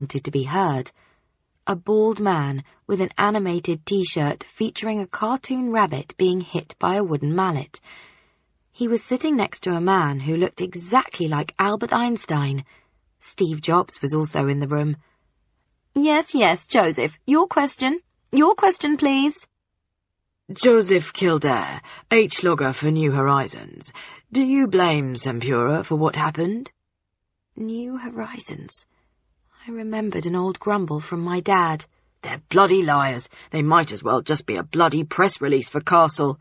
wanted to be heard. A bald man with an animated T-shirt featuring a cartoon rabbit being hit by a wooden mallet. He was sitting next to a man who looked exactly like Albert Einstein. Steve Jobs was also in the room. "Yes, Joseph. Your question. Your question, please." Joseph Kildare, H-logger for New Horizons. Do you blame Sempura for what happened? New Horizons. I remembered an old grumble from my dad. They're bloody liars. They might as well just be a bloody press release for Castle.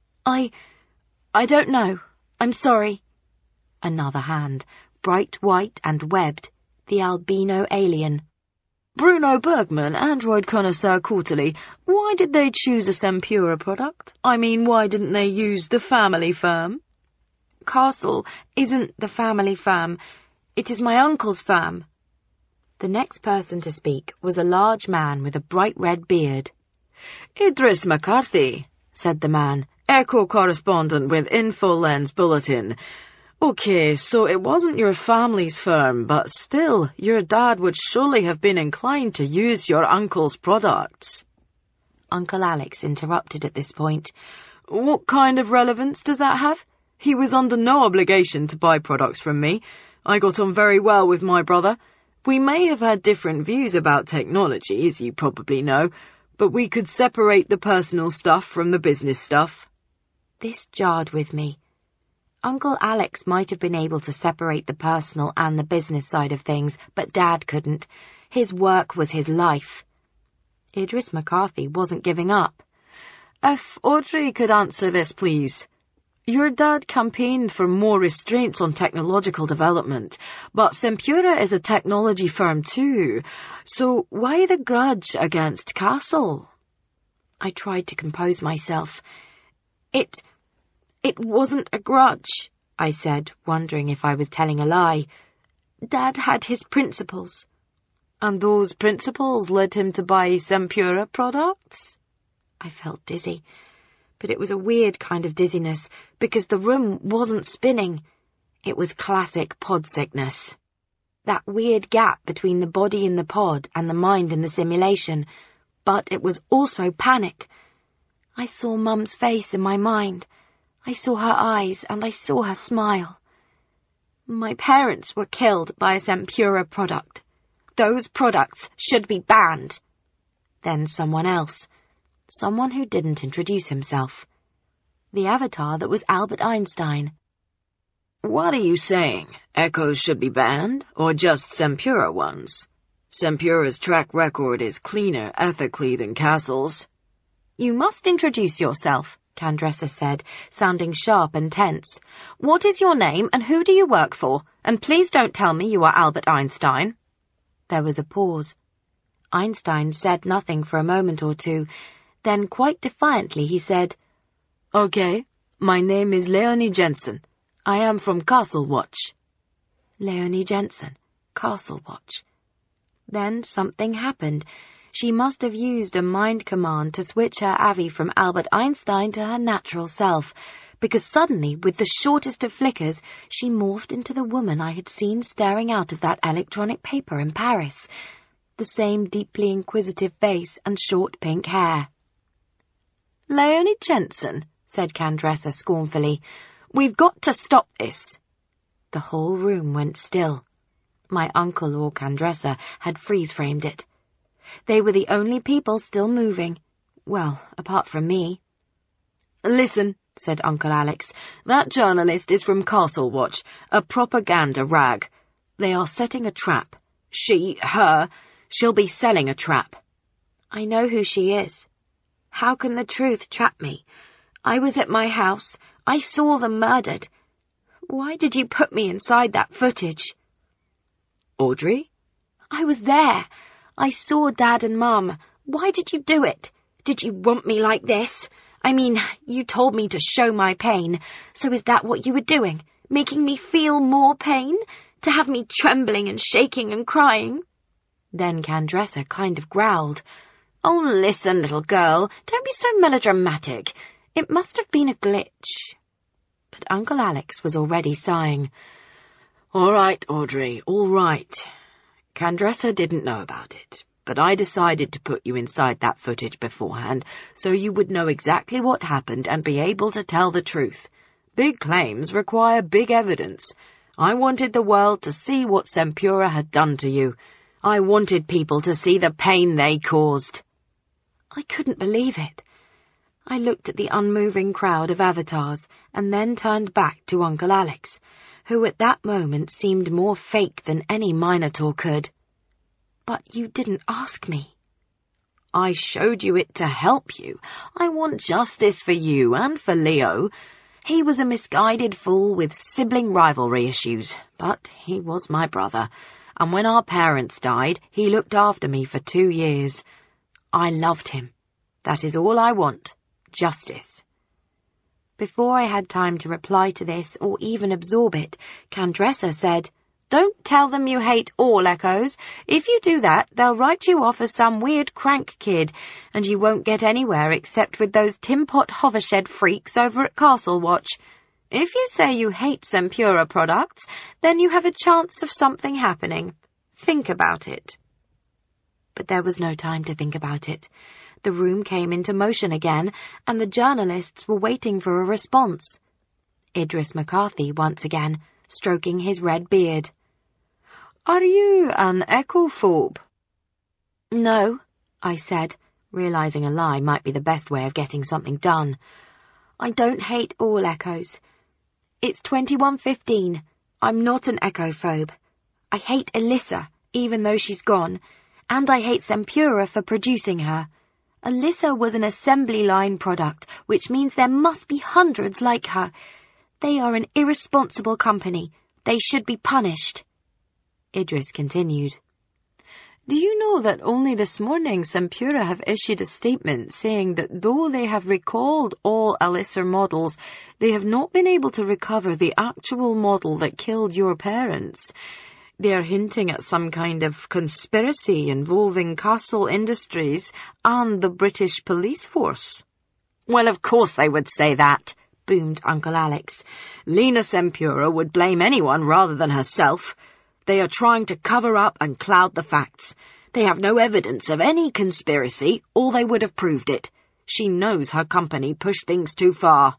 I don't know. I'm sorry. Another hand, bright white and webbed, the albino alien. Bruno Bergman, android connoisseur Quarterly, why did they choose a Sempura product? I mean, why didn't they use the family firm? Castle isn't the family firm. It is my uncle's firm. The next person to speak was a large man with a bright red beard. Idris McCarthy, said the man, Echo correspondent with InfoLens Bulletin. Okay, so it wasn't your family's firm, but still, your dad would surely have been inclined to use your uncle's products. Uncle Alex interrupted at this point. What kind of relevance does that have? He was under no obligation to buy products from me. I got on very well with my brother. We may have had different views about technology, as you probably know, but we could separate the personal stuff from the business stuff. This jarred with me. Uncle Alex might have been able to separate the personal and the business side of things, but Dad couldn't. His work was his life. Idris McCarthy wasn't giving up. If Audrey could answer this, please. Your dad campaigned for more restraints on technological development, but Sempura is a technology firm too, so why the grudge against Castle? I tried to compose myself. It wasn't a grudge, I said, wondering if I was telling a lie. Dad had his principles. And those principles led him to buy Sempura products? I felt dizzy, but it was a weird kind of dizziness, because the room wasn't spinning. It was classic pod sickness. That weird gap between the body in the pod and the mind in the simulation, but it was also panic. I saw Mum's face in my mind. I saw her eyes, and I saw her smile. My parents were killed by a Sempura product. Those products should be banned. Then someone else. Someone who didn't introduce himself. The avatar that was Albert Einstein. What are you saying? Echoes should be banned, or just Sempura ones? Sempura's track record is cleaner ethically than Castle's. You must introduce yourself, Candressa said, sounding sharp and tense. What is your name and who do you work for? And please don't tell me you are Albert Einstein. There was a pause. Einstein said nothing for a moment or two. Then, quite defiantly, he said, Okay, my name is Leonie Jensen. I am from Castle Watch. Leonie Jensen, Castle Watch. Then something happened. She must have used a mind command to switch her Avi from Albert Einstein to her natural self, because suddenly, with the shortest of flickers, she morphed into the woman I had seen staring out of that electronic paper in Paris. The same deeply inquisitive face and short pink hair. Leonie Jensen, said Candressa scornfully, we've got to stop this. The whole room went still. My uncle or Candressa had freeze-framed it. They were the only people still moving. Well, apart from me. Listen, said Uncle Alex, that journalist is from Castle Watch, a propaganda rag. They are setting a trap. She'll be selling a trap. I know who she is. How can the truth trap me? I was at my house. I saw them murdered. Why did you put me inside that footage? Audrey? I was there. I saw Dad and Mum. Why did you do it? Did you want me like this? I mean, you told me to show my pain. So is that what you were doing? Making me feel more pain? To have me trembling and shaking and crying? Then Candressa kind of growled. Oh, listen, little girl, don't be so melodramatic. It must have been a glitch. But Uncle Alex was already sighing. All right, Audrey, all right. Candressa didn't know about it, but I decided to put you inside that footage beforehand so you would know exactly what happened and be able to tell the truth. Big claims require big evidence. I wanted the world to see what Sempura had done to you. I wanted people to see the pain they caused. I couldn't believe it. I looked at the unmoving crowd of avatars and then turned back to Uncle Alex, who at that moment seemed more fake than any Minotaur could. But you didn't ask me. I showed you it to help you. I want justice for you and for Leo. He was a misguided fool with sibling rivalry issues, but he was my brother, and when our parents died, he looked after me for 2 years. I loved him. That is all I want. Justice. Before I had time to reply to this or even absorb it, Candressa said, "Don't tell them you hate all Echoes. If you do that, they'll write you off as some weird crank kid, and you won't get anywhere except with those Tim Pot hovershed freaks over at Castle Watch. If you say you hate Sempura products, then you have a chance of something happening. Think about it." But there was no time to think about it. The room came into motion again, and the journalists were waiting for a response. Idris McCarthy once again, stroking his red beard. "Are you an echophobe?" "No," I said, realizing a lie might be the best way of getting something done. "I don't hate all Echoes. It's 2115. I'm not an echophobe. I hate Alyssa, even though she's gone, and I hate Sempura for producing her. Alyssa was an assembly line product, which means there must be hundreds like her. They are an irresponsible company. They should be punished." Idris continued. "Do you know that only this morning Sempura have issued a statement saying that though they have recalled all Alyssa models, they have not been able to recover the actual model that killed your parents? They are hinting at some kind of conspiracy involving Castle Industries and the British police force." "Well, of course they would say that," boomed Uncle Alex. "Lena Sempura would blame anyone rather than herself. They are trying to cover up and cloud the facts. They have no evidence of any conspiracy, or they would have proved it. She knows her company pushed things too far."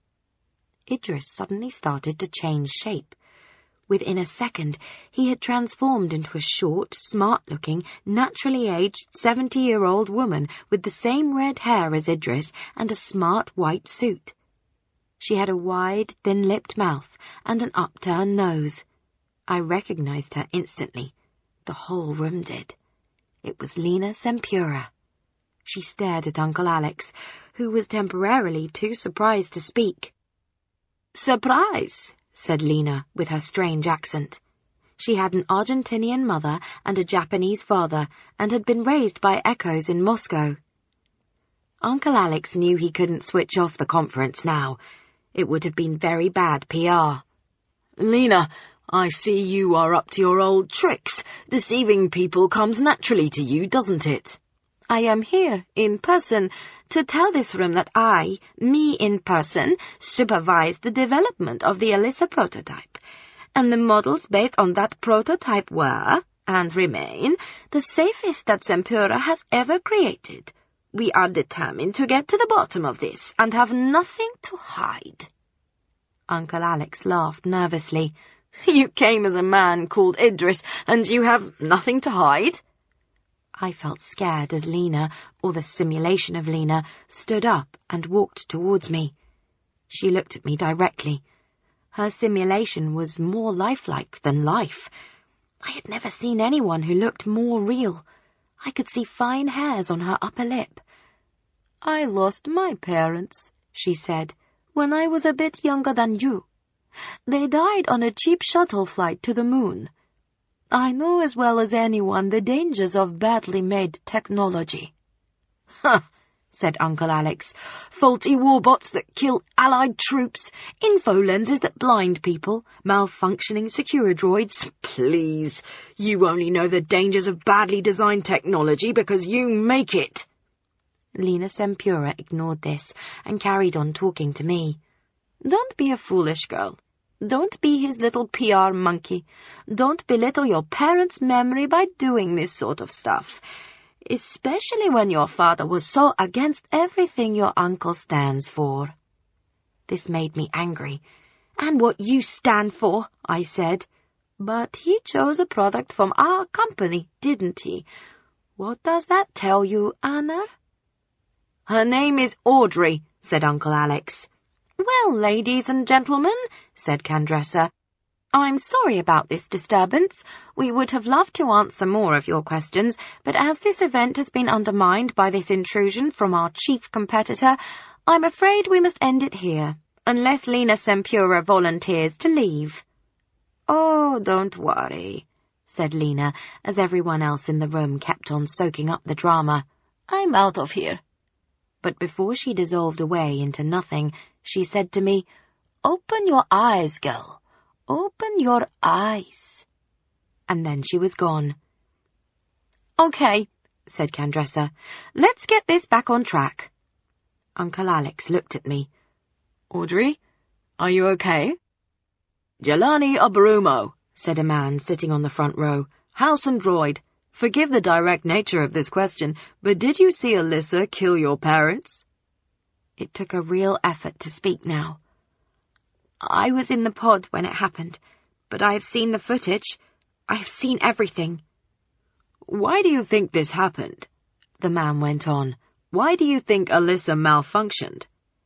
Idris suddenly started to change shape. Within a second, he had transformed into a short, smart-looking, naturally aged 70-year-old woman with the same red hair as Idris and a smart white suit. She had a wide, thin-lipped mouth and an upturned nose. I recognized her instantly. The whole room did. It was Lena Sempura. She stared at Uncle Alex, who was temporarily too surprised to speak. "Surprise?" said Lena with her strange accent. She had an Argentinian mother and a Japanese father, and had been raised by Echoes in Moscow. Uncle Alex knew he couldn't switch off the conference now. It would have been very bad PR. "Lena, I see you are up to your old tricks. Deceiving people comes naturally to you, doesn't it?" "I am here, in person, to tell this room that me in person, supervised the development of the Alyssa prototype, and the models based on that prototype were, and remain, the safest that Sempura has ever created. We are determined to get to the bottom of this, and have nothing to hide." Uncle Alex laughed nervously. "You came as a man called Idris, and you have nothing to hide?" I felt scared as Lena, or the simulation of Lena, stood up and walked towards me. She looked at me directly. Her simulation was more lifelike than life. I had never seen anyone who looked more real. I could see fine hairs on her upper lip. "I lost my parents," she said, "when I was a bit younger than you. They died on a cheap shuttle flight to the moon. I know as well as anyone the dangers of badly made technology." "Huh," said Uncle Alex. "Faulty warbots that kill Allied troops, info-lenses that blind people, malfunctioning Securidroids. Please, you only know the dangers of badly designed technology because you make it." Lena Sempura ignored this and carried on talking to me. "Don't be a foolish girl. Don't be his little PR monkey. Don't belittle your parents' memory by doing this sort of stuff, especially when your father was so against everything your uncle stands for." This made me angry. "And what you stand for," I said. "But he chose a product from our company, didn't he? What does that tell you, Anna?" "Her name is Audrey," said Uncle Alex. "Well, ladies and gentlemen," said Candressa, "I'm sorry about this disturbance. We would have loved to answer more of your questions, but as this event has been undermined by this intrusion from our chief competitor, I'm afraid we must end it here, unless Lena Sempura volunteers to leave." "Oh, don't worry," said Lena, as everyone else in the room kept on soaking up the drama. "I'm out of here." But before she dissolved away into nothing, she said to me, "Open your eyes, girl. Open your eyes." And then she was gone. "Okay," said Candressa. "Let's get this back on track." Uncle Alex looked at me. "Audrey, are you okay?" "Jelani Abarumo," said a man sitting on the front row. "House and droid. Forgive the direct nature of this question, but did you see Alyssa kill your parents?" It took a real effort to speak now. "I was in the pod when it happened, but I have seen the footage. I have seen everything." "Why do you think this happened?" the man went on. "Why do you think Alyssa malfunctioned?"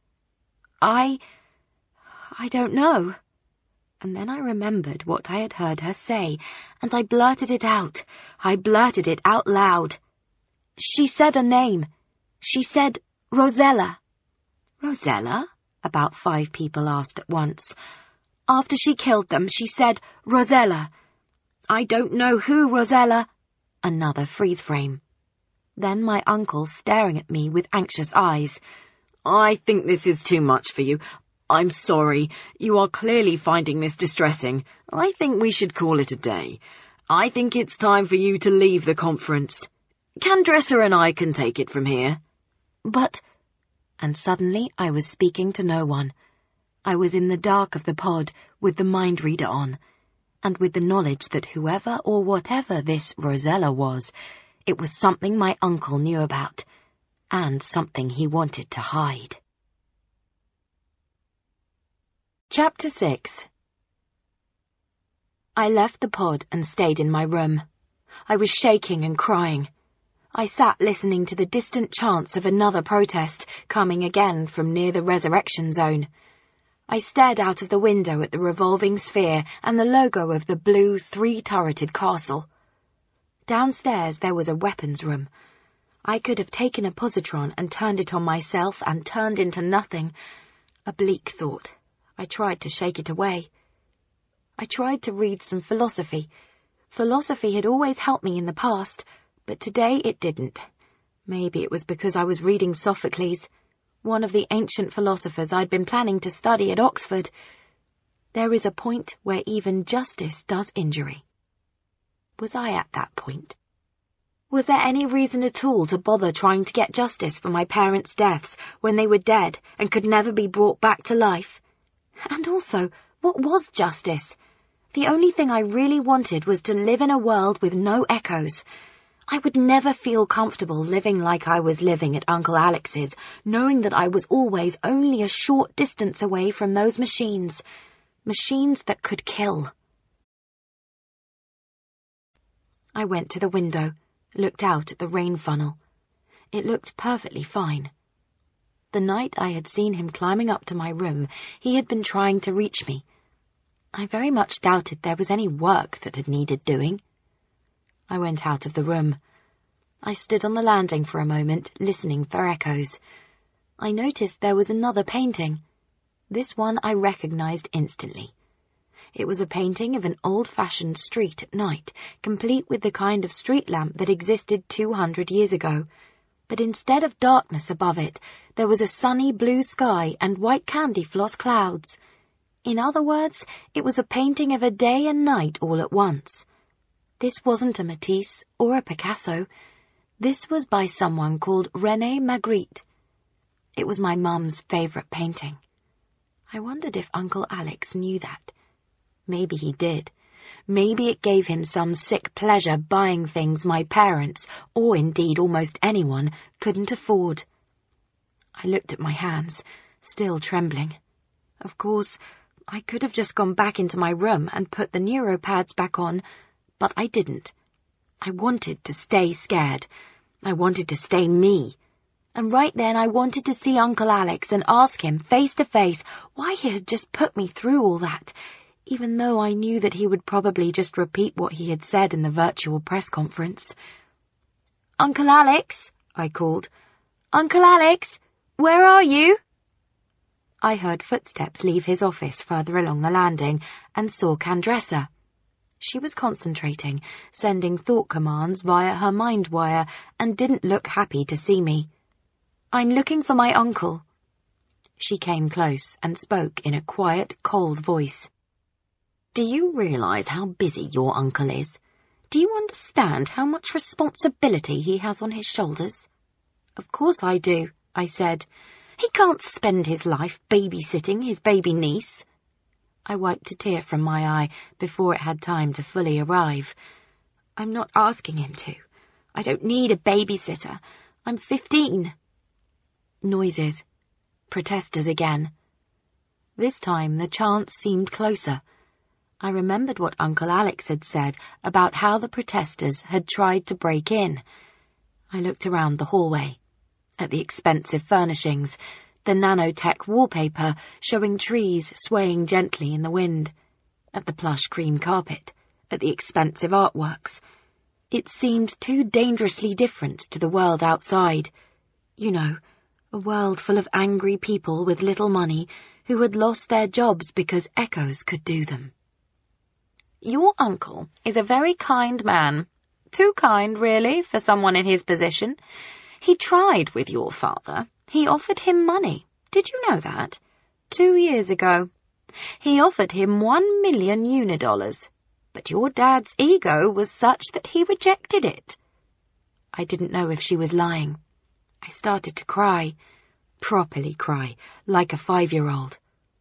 I don't know." And then I remembered what I had heard her say, and I blurted it out. I blurted it out loud. "She said a name. She said Rosella." "Rosella?" about 5 people asked at once. "After she killed them, she said Rosella." "I don't know who Rosella." Another freeze frame. Then my uncle staring at me with anxious eyes. "I think this is too much for you. I'm sorry. You are clearly finding this distressing. I think we should call it a day. I think it's time for you to leave the conference. Candressa and I can take it from here." "But—" And suddenly I was speaking to no one. I was in the dark of the pod with the mind reader on, and with the knowledge that whoever or whatever this Rosella was, it was something my uncle knew about, and something he wanted to hide. Chapter 6. I left the pod and stayed in my room. I was shaking and crying. I sat listening to the distant chants of another protest coming again from near the resurrection zone. I stared out of the window at the revolving sphere and the logo of the blue 3-turreted castle. Downstairs there was a weapons room. I could have taken a positron and turned it on myself and turned into nothing. A bleak thought. I tried to shake it away. I tried to read some philosophy. Philosophy had always helped me in the past, but today it didn't. Maybe it was because I was reading Sophocles, one of the ancient philosophers I'd been planning to study at Oxford. There is a point where even justice does injury. Was I at that point? Was there any reason at all to bother trying to get justice for my parents' deaths when they were dead and could never be brought back to life? And also, what was justice? The only thing I really wanted was to live in a world with no echoes. I would never feel comfortable living like I was living at Uncle Alex's, knowing that I was always only a short distance away from those machines. Machines that could kill. I went to the window, looked out at the rain funnel. It looked perfectly fine. The night I had seen him climbing up to my room, he had been trying to reach me. I very much doubted there was any work that had needed doing. I went out of the room. I stood on the landing for a moment, listening for echoes. I noticed there was another painting. This one I recognized instantly. It was a painting of an old-fashioned street at night, complete with the kind of street lamp that existed 200 years ago. But instead of darkness above it, there was a sunny blue sky and white candy floss clouds. In other words, it was a painting of a day and night all at once. This wasn't a Matisse or a Picasso. This was by someone called René Magritte. It was my mum's favourite painting. I wondered if Uncle Alex knew that. Maybe he did. Maybe it gave him some sick pleasure buying things my parents, or indeed almost anyone, couldn't afford. I looked at my hands, still trembling. Of course, I could have just gone back into my room and put the neuropads back on, but I didn't. I wanted to stay scared. I wanted to stay me. And right then I wanted to see Uncle Alex and ask him face to face why he had just put me through all that, even though I knew that he would probably just repeat what he had said in the virtual press conference. "Uncle Alex," I called. "Uncle Alex, where are you?" I heard footsteps leave his office further along the landing and saw Candressa. She was concentrating, sending thought commands via her mind wire, and didn't look happy to see me. "I'm looking for my uncle." She came close and spoke in a quiet, cold voice. "Do you realize how busy your uncle is? Do you understand how much responsibility he has on his shoulders?" "Of course I do," I said. "He can't spend his life babysitting his baby niece." I wiped a tear from my eye before it had time to fully arrive. "I'm not asking him to. I don't need a babysitter. I'm 15. Noises. Protesters again. This time the chants seemed closer. I remembered what Uncle Alex had said about how the protesters had tried to break in. I looked around the hallway, at the expensive furnishings, the nanotech wallpaper showing trees swaying gently in the wind, at the plush cream carpet, at the expensive artworks. It seemed too dangerously different to the world outside. You know, a world full of angry people with little money who had lost their jobs because echoes could do them. "Your uncle is a very kind man. Too kind, really, for someone in his position. He tried with your father. He offered him money. Did you know that? 2 years ago. He offered him $1 million unidollars. But your dad's ego was such that he rejected it." I didn't know if she was lying. I started to cry. Properly cry, like a 5-year-old.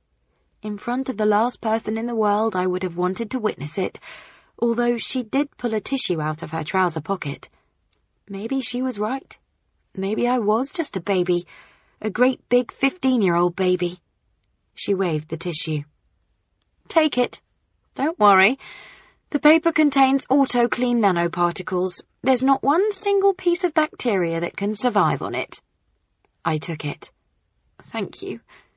In front of the last person in the world I would have wanted to witness it, although she did pull a tissue out of her trouser pocket. Maybe she was right. Maybe I was just a baby, a great big 15-year-old baby. She waved the tissue. "Take it. Don't worry. The paper contains auto-clean nanoparticles. There's not one single piece of bacteria that can survive on it." I took it. "Thank you.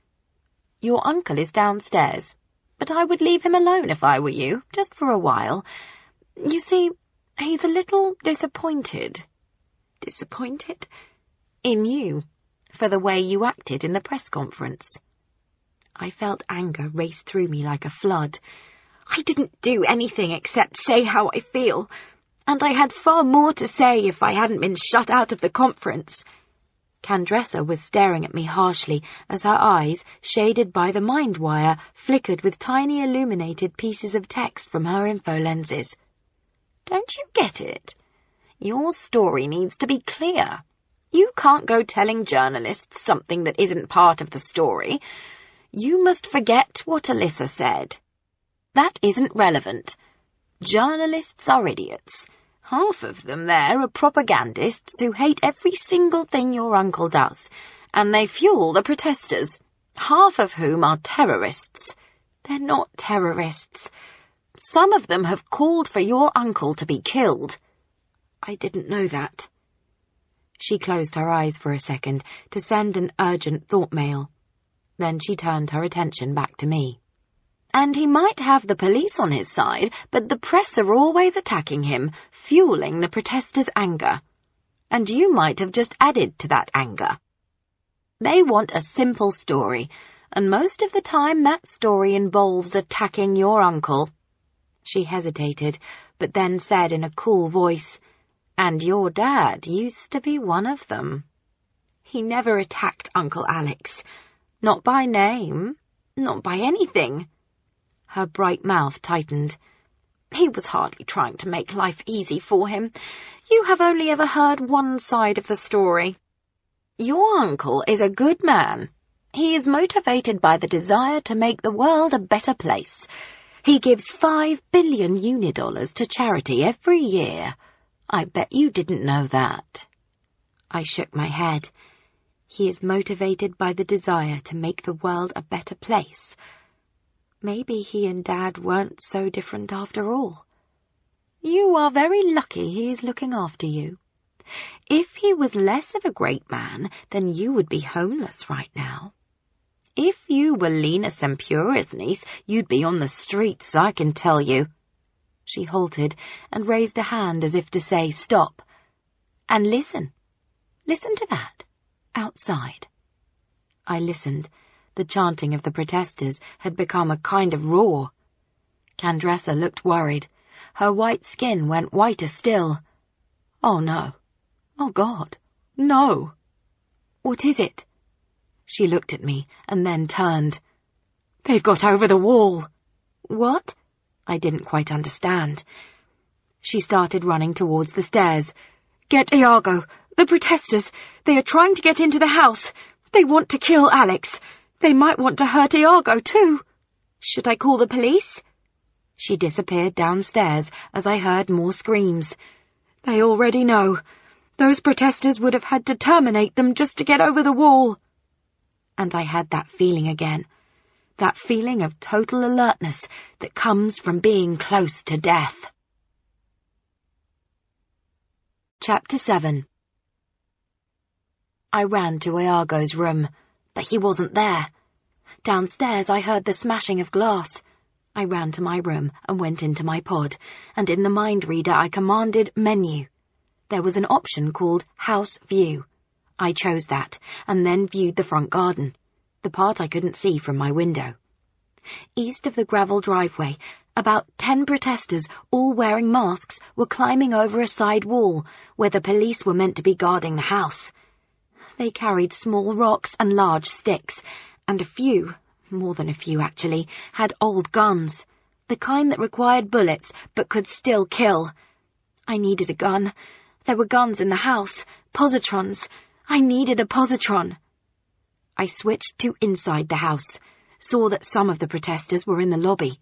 Your uncle is downstairs, but I would leave him alone if I were you, just for a while. You see, he's a little disappointed." "Disappointed?" "In you, for the way you acted in the press conference." I felt anger race through me like a flood. I didn't do anything except say how I feel, and I had far more to say if I hadn't been shut out of the conference. Candressa was staring at me harshly as her eyes, shaded by the mind wire, flickered with tiny illuminated pieces of text from her info lenses. "Don't you get it? Your story needs to be clear. You can't go telling journalists something that isn't part of the story. You must forget what Alyssa said. That isn't relevant. Journalists are idiots. Half of them there are propagandists who hate every single thing your uncle does, and they fuel the protesters, half of whom are terrorists. They're not terrorists. Some of them have called for your uncle to be killed." I didn't know that. She closed her eyes for a second to send an urgent thought mail. Then she turned her attention back to me. "And he might have the police on his side, but the press are always attacking him, fueling the protesters' anger. And you might have just added to that anger. They want a simple story, and most of the time that story involves attacking your uncle." She hesitated, but then said in a cool voice, "And your dad used to be one of them. He never attacked Uncle Alex. Not by name, not by anything." Her bright mouth tightened. "He was hardly trying to make life easy for him. You have only ever heard one side of the story. Your uncle is a good man. He is motivated by the desire to make the world a better place. He gives 5 billion unidollars to charity every year. I bet you didn't know that. I shook my head. He is motivated by the desire to make the world a better place. Maybe he and Dad weren't so different after all. You are very lucky he is looking after you. If he was less of a great man, then you would be homeless right now. If you were Lena Sempura's niece, you'd be on the streets, I can tell you. She halted and raised a hand as if to say, stop. And listen. Listen to that. Outside. I listened. The chanting of the protesters had become a kind of roar. Candressa looked worried. Her white skin went whiter still. Oh, no. Oh, God. No. What is it? She looked at me and then turned. They've got over the wall. What? I didn't quite understand. She started running towards the stairs. Get Iago. The protesters. They are trying to get into the house. They want to kill Alex. They might want to hurt Iago, too. Should I call the police? She disappeared downstairs as I heard more screams. They already know. Those protesters would have had to terminate them just to get over the wall. And I had that feeling again. That feeling of total alertness that comes from being close to death. Chapter 7. I ran to Iago's room, but he wasn't there. Downstairs I heard the smashing of glass. I ran to my room and went into my pod, and in the mind reader I commanded Menu. There was an option called House View. I chose that, and then viewed the front garden, the part I couldn't see from my window. East of the gravel driveway, about 10 protesters, all wearing masks, were climbing over a side wall where the police were meant to be guarding the house. They carried small rocks and large sticks, and a few, more than a few actually, had old guns, the kind that required bullets but could still kill. I needed a gun. There were guns in the house, positrons. I needed a positron. I switched to inside the house, saw that some of the protesters were in the lobby.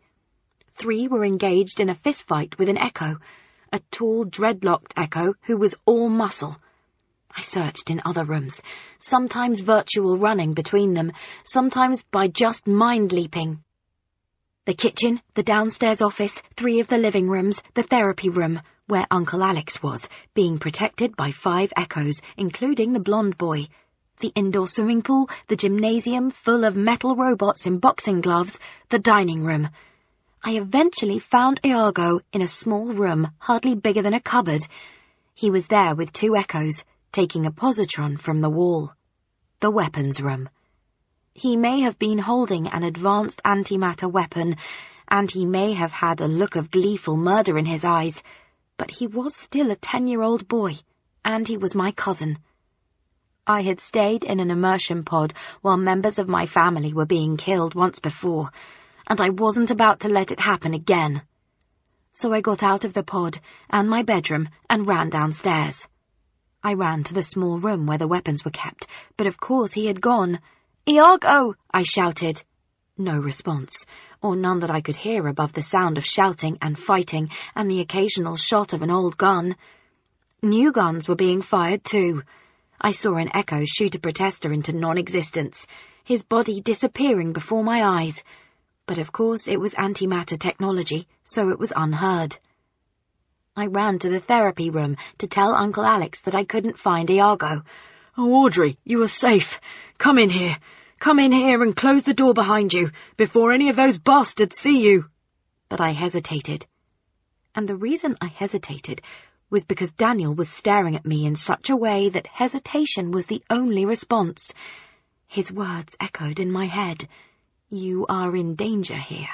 3 were engaged in a fistfight with an Echo, a tall, dreadlocked Echo who was all muscle. I searched in other rooms, sometimes virtual running between them, sometimes by just mind-leaping. The kitchen, the downstairs office, 3 of the living rooms, the therapy room, where Uncle Alex was, being protected by 5 Echoes, including the blonde boy. The indoor swimming pool, the gymnasium full of metal robots in boxing gloves, the dining room. I eventually found Iago in a small room hardly bigger than a cupboard. He was there with 2 Echoes, taking a positron from the wall. The weapons room. He may have been holding an advanced antimatter weapon, and he may have had a look of gleeful murder in his eyes, but he was still a 10-year-old boy, and he was my cousin. I had stayed in an immersion pod while members of my family were being killed once before, and I wasn't about to let it happen again. So I got out of the pod and my bedroom and ran downstairs. I ran to the small room where the weapons were kept, but of course he had gone. Iago! I shouted. No response, or none that I could hear above the sound of shouting and fighting and the occasional shot of an old gun. New guns were being fired too. I saw an Echo shoot a protester into non-existence, his body disappearing before my eyes. But of course it was antimatter technology, so it was unheard. I ran to the therapy room to tell Uncle Alex that I couldn't find Iago. Oh, Audrey, you are safe. Come in here. Come in here and close the door behind you, before any of those bastards see you. But I hesitated. And the reason I hesitated was because Daniel was staring at me in such a way that hesitation was the only response. His words echoed in my head. You are in danger here.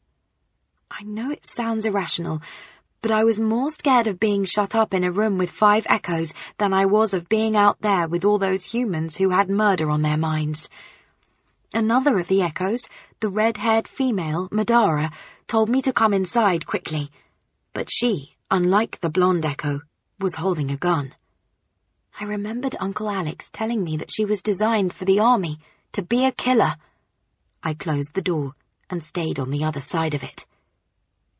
I know it sounds irrational, but I was more scared of being shut up in a room with 5 Echoes than I was of being out there with all those humans who had murder on their minds. Another of the Echoes, the red-haired female, Madara, told me to come inside quickly, but she, unlike the blonde Echo, was holding a gun. I remembered Uncle Alex telling me that she was designed for the army, to be a killer. I closed the door and stayed on the other side of it.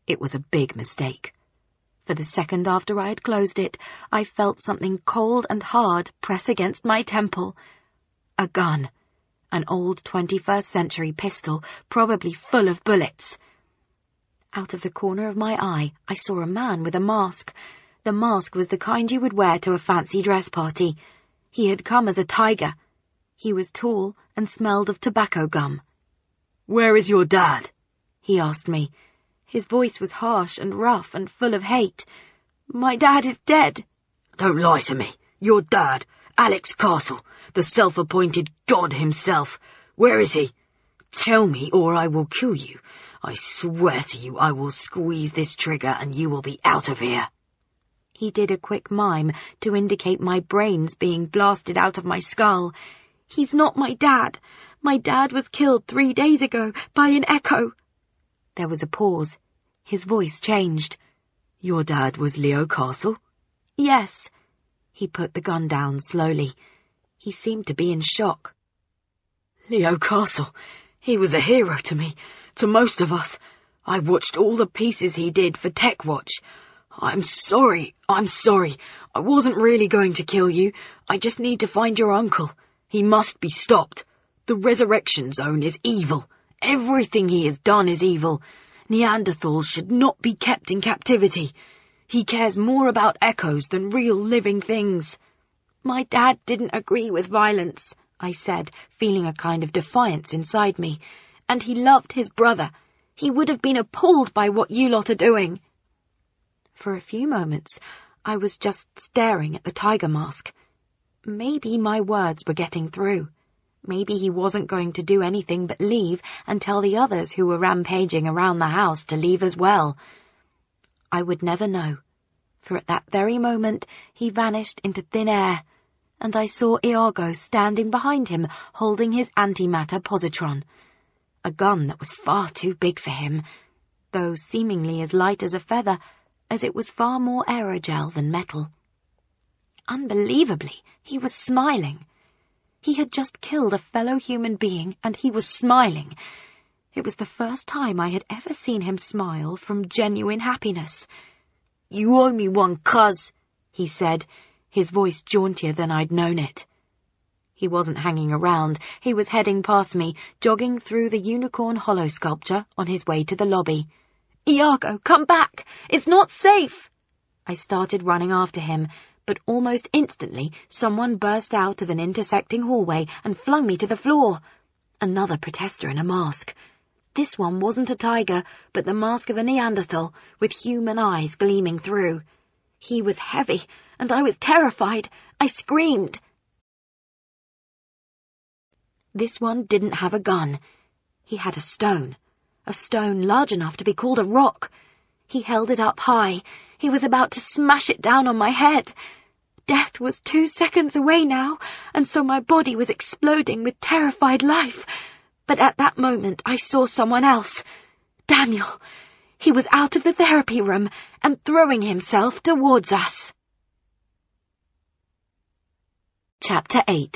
It was a big mistake. For the second after I had closed it, I felt something cold and hard press against my temple. A gun. An old 21st century pistol, probably full of bullets. Out of the corner of my eye, I saw a man with a mask. The mask was the kind you would wear to a fancy dress party. He had come as a tiger. He was tall and smelled of tobacco gum. "Where is your dad?" he asked me. His voice was harsh and rough and full of hate. "My dad is dead." "Don't lie to me. Your dad, Alex Castle, the self-appointed god himself. Where is he? Tell me, or I will kill you. I swear to you I will squeeze this trigger and you will be out of here." He did a quick mime to indicate my brains being blasted out of my skull. "He's not my dad. My dad was killed 3 days ago by an echo." There was a pause. His voice changed. "Your dad was Leo Castle?" "Yes." He put the gun down slowly. He seemed to be in shock. "Leo Castle. He was a hero to me, to most of us. I watched all the pieces he did for Tech Watch. I'm sorry. I wasn't really going to kill you. I just need to find your uncle. He must be stopped. The Resurrection Zone is evil. Everything he has done is evil. Neanderthals should not be kept in captivity. He cares more about echoes than real living things." "My dad didn't agree with violence," I said, feeling a kind of defiance inside me. "And he loved his brother. He would have been appalled by what you lot are doing." For a few moments, I was just staring at the tiger mask. Maybe my words were getting through. Maybe he wasn't going to do anything but leave and tell the others who were rampaging around the house to leave as well. I would never know, for at that very moment he vanished into thin air, and I saw Iago standing behind him holding his antimatter positron, a gun that was far too big for him, though seemingly as light as a feather, as it was far more aerogel than metal. Unbelievably, he was smiling. He had just killed a fellow human being, and he was smiling. It was the first time I had ever seen him smile from genuine happiness. "You owe me one, cuz," he said, his voice jauntier than I'd known it. He wasn't hanging around. He was heading past me, jogging through the unicorn hollow sculpture on his way to the lobby. "Iago, come back! It's not safe!" I started running after him, but almost instantly someone burst out of an intersecting hallway and flung me to the floor. Another protester in a mask. This one wasn't a tiger, but the mask of a Neanderthal, with human eyes gleaming through. He was heavy, and I was terrified. I screamed. This one didn't have a gun. He had a stone large enough to be called a rock. He held it up high. He was about to smash it down on my head. Death was 2 seconds away now, and so my body was exploding with terrified life. But at that moment I saw someone else. Daniel. He was out of the therapy room and throwing himself towards us. Chapter 8.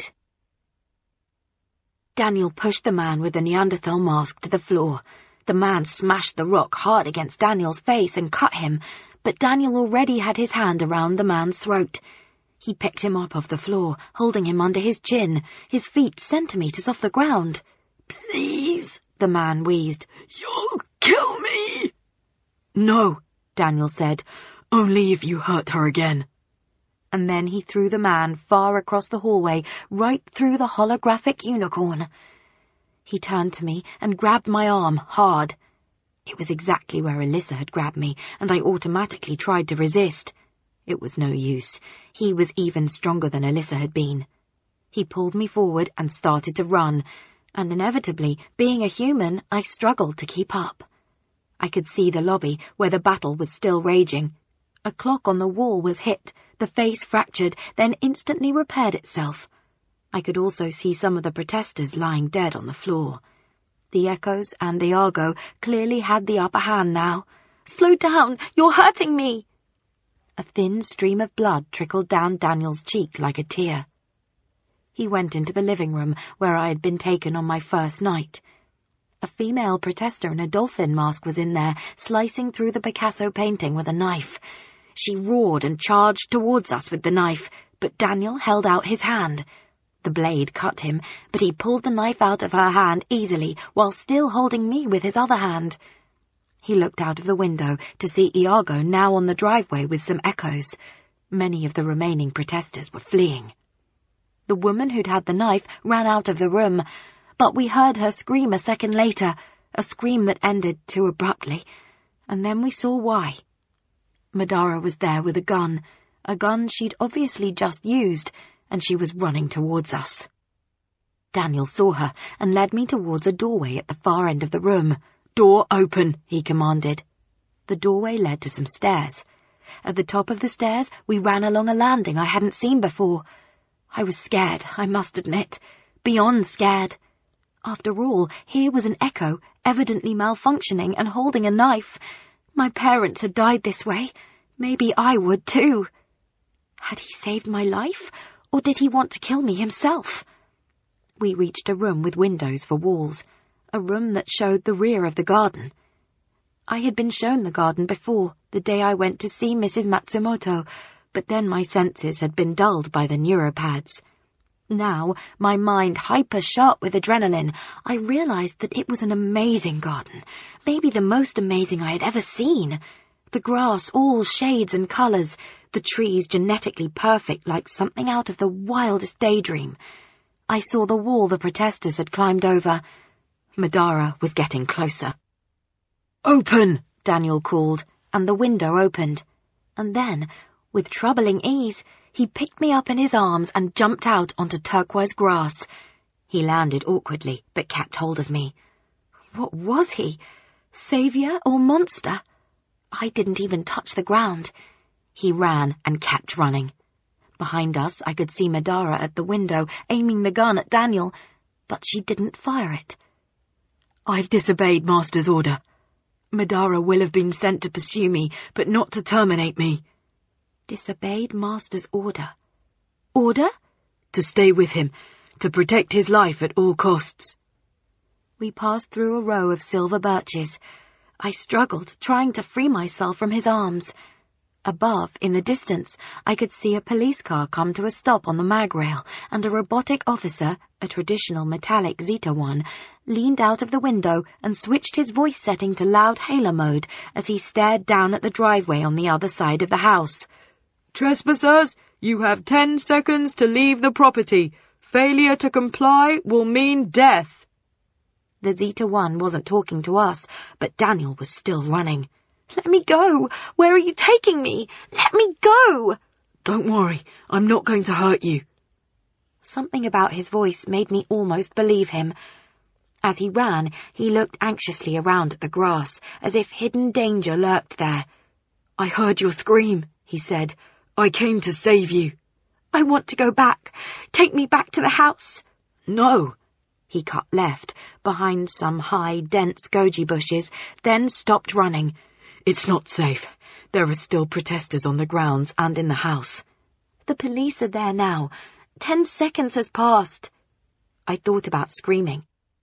Daniel pushed the man with the Neanderthal mask to the floor. The man smashed the rock hard against Daniel's face and cut him, but Daniel already had his hand around the man's throat. He picked him up off the floor, holding him under his chin, his feet centimeters off the ground. "Please," the man wheezed. "You'll kill me." "No," Daniel said. "Only if you hurt her again." And then he threw the man far across the hallway, right through the holographic unicorn. He turned to me and grabbed my arm hard. It was exactly where Alyssa had grabbed me, and I automatically tried to resist. It was no use. He was even stronger than Alyssa had been. He pulled me forward and started to run, and inevitably, being a human, I struggled to keep up. I could see the lobby, where the battle was still raging. A clock on the wall was hit, the face fractured, then instantly repaired itself. I could also see some of the protesters lying dead on the floor. The echoes and Iago clearly had the upper hand now. "Slow down! You're hurting me!" A thin stream of blood trickled down Daniel's cheek like a tear. He went into the living room where I had been taken on my first night. A female protester in a dolphin mask was in there, slicing through the Picasso painting with a knife. She roared and charged towards us with the knife, but Daniel held out his hand. The blade cut him, but he pulled the knife out of her hand easily, while still holding me with his other hand. He looked out of the window to see Iago now on the driveway with some echoes. Many of the remaining protesters were fleeing. The woman who'd had the knife ran out of the room, but we heard her scream a second later, a scream that ended too abruptly, and then we saw why. Madara was there with a gun she'd obviously just used, and she was running towards us. Daniel saw her and led me towards a doorway at the far end of the room. "Door open," he commanded. The doorway led to some stairs. At the top of the stairs, we ran along a landing I hadn't seen before. I was scared, I must admit, beyond scared. After all, here was an Echo, evidently malfunctioning and holding a knife. My parents had died this way. Maybe I would too. Had he saved my life, or did he want to kill me himself? We reached a room with windows for walls, a room that showed the rear of the garden. I had been shown the garden before, the day I went to see Mrs. Matsumoto, but then my senses had been dulled by the neuropads. Now, my mind hyper-sharp with adrenaline, I realized that it was an amazing garden, maybe the most amazing I had ever seen. The grass all shades and colors, the trees genetically perfect like something out of the wildest daydream. I saw the wall the protesters had climbed over. Madara was getting closer. "Open!" Daniel called, and the window opened. And then, with troubling ease, he picked me up in his arms and jumped out onto turquoise grass. He landed awkwardly, but kept hold of me. What was he? Savior or monster? I didn't even touch the ground. He ran and kept running. Behind us, I could see Madara at the window, aiming the gun at Daniel, but she didn't fire it. "I've disobeyed Master's order. Madara will have been sent to pursue me, but not to terminate me." Disobeyed Master's order? Order? To stay with him, to protect his life at all costs. We passed through a row of silver birches. I struggled, trying to free myself from his arms. Above, in the distance, I could see a police car come to a stop on the mag rail, and a robotic officer, a traditional metallic Zeta one, leaned out of the window and switched his voice setting to loud hailer mode as he stared down at the driveway on the other side of the house. "Trespassers, you have 10 seconds to leave the property. Failure to comply will mean death." The Zeta one wasn't talking to us, but Daniel was still running. "Let me go! Where are you taking me? Let me go!" "Don't worry, I'm not going to hurt you." Something about his voice made me almost believe him. As he ran, he looked anxiously around at the grass, as if hidden danger lurked there. "I heard your scream," he said. "I came to save you." "I want to go back. Take me back to the house." "No." He cut left, behind some high, dense goji bushes, then stopped running. "It's not safe. There are still protesters on the grounds and in the house." "The police are there now. 10 seconds has passed." I thought about screaming.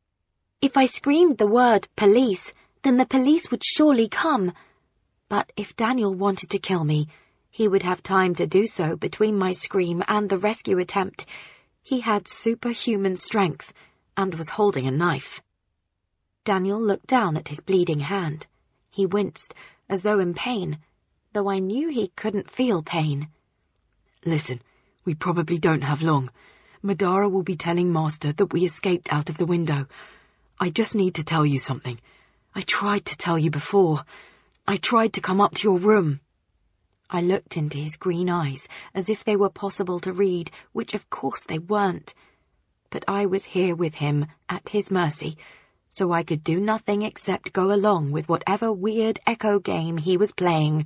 If I screamed the word police, then the police would surely come. But if Daniel wanted to kill me, he would have time to do so between my scream and the rescue attempt. He had superhuman strength and was holding a knife. Daniel looked down at his bleeding hand. He winced, as though in pain, though I knew he couldn't feel pain. "Listen, we probably don't have long. Madara will be telling Master that we escaped out of the window. I just need to tell you something. I tried to tell you before. I tried to come up to your room." I looked into his green eyes, as if they were possible to read, which of course they weren't. But I was here with him, at his mercy, so I could do nothing except go along with whatever weird echo game he was playing.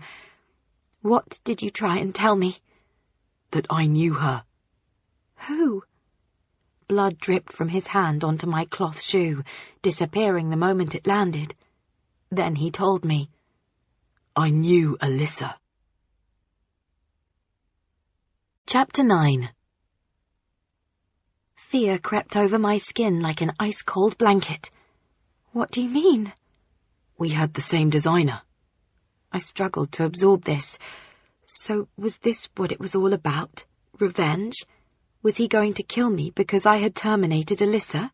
"What did you try and tell me?" "That I knew her." "Who?" Blood dripped from his hand onto my cloth shoe, disappearing the moment it landed. Then he told me. "I knew Alyssa." Chapter 9. Fear crept over my skin like an ice-cold blanket. What do you mean? We had the same designer. I struggled to absorb this. So was this what it was all about? Revenge? Was he going to kill me because I had terminated Alyssa?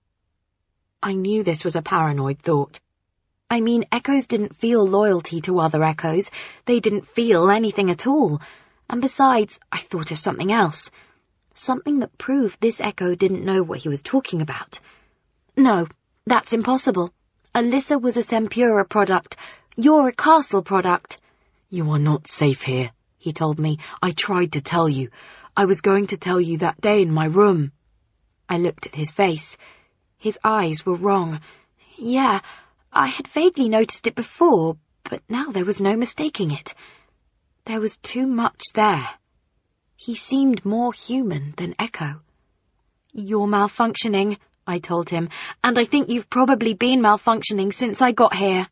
I knew this was a paranoid thought. I mean, echoes didn't feel loyalty to other echoes. They didn't feel anything at all. And besides, I thought of something else. Something that proved this echo didn't know what he was talking about. No, that's impossible. Alyssa was a Sempura product. You're a Castle product. You are not safe here, he told me. I tried to tell you. I was going to tell you that day in my room. I looked at his face. His eyes were wrong. Yeah, I had vaguely noticed it before, but now there was no mistaking it. There was too much there. He seemed more human than Echo. You're malfunctioning, I told him, and I think you've probably been malfunctioning since I got here.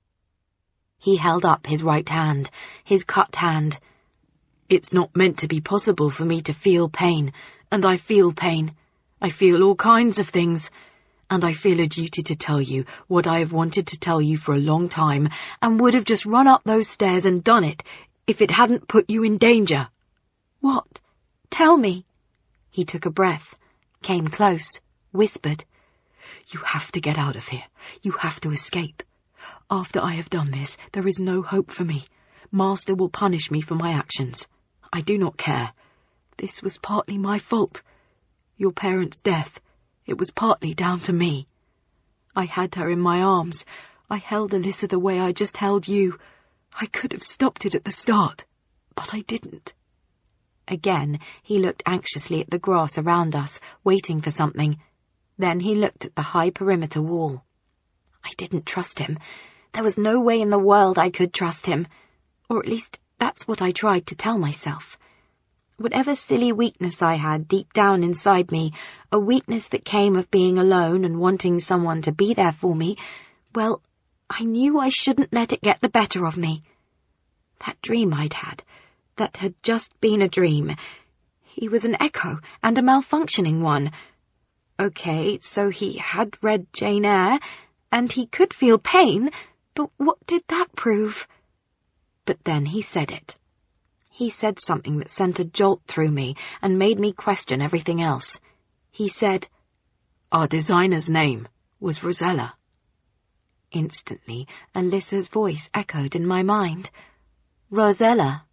He held up his right hand, his cut hand. It's not meant to be possible for me to feel pain, and I feel pain. I feel all kinds of things, and I feel a duty to tell you what I have wanted to tell you for a long time, and would have just run up those stairs and done it if it hadn't put you in danger. What? Tell me. He took a breath, came close, whispered. You have to get out of here. You have to escape. After I have done this, there is no hope for me. Master will punish me for my actions. I do not care. This was partly my fault. Your parents' death, it was partly down to me. I had her in my arms. I held Alyssa the way I just held you. I could have stopped it at the start, but I didn't. Again, he looked anxiously at the grass around us, waiting for something. Then he looked at the high perimeter wall. I didn't trust him. There was no way in the world I could trust him. Or at least that's what I tried to tell myself. Whatever silly weakness I had deep down inside me, a weakness that came of being alone and wanting someone to be there for me, well, I knew I shouldn't let it get the better of me. That dream I'd had, that had just been a dream. He was an echo, and a malfunctioning one. Okay, so he had read Jane Eyre, and he could feel pain, but what did that prove? But then he said it. He said something that sent a jolt through me and made me question everything else. He said, Our designer's name was Rosella. Instantly, Alyssa's voice echoed in my mind. Rosella.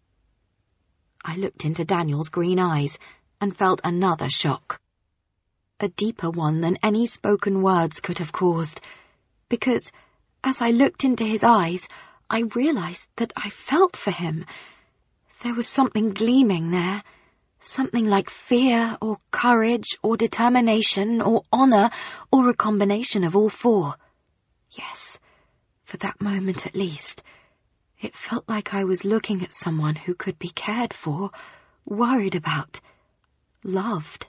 I looked into Daniel's green eyes and felt another shock. A deeper one than any spoken words could have caused, because as I looked into his eyes, I realized that I felt for him. There was something gleaming there, something like fear or courage or determination or honor or a combination of all four. Yes, for that moment at least, it felt like I was looking at someone who could be cared for, worried about, loved.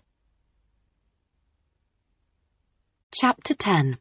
Chapter 10.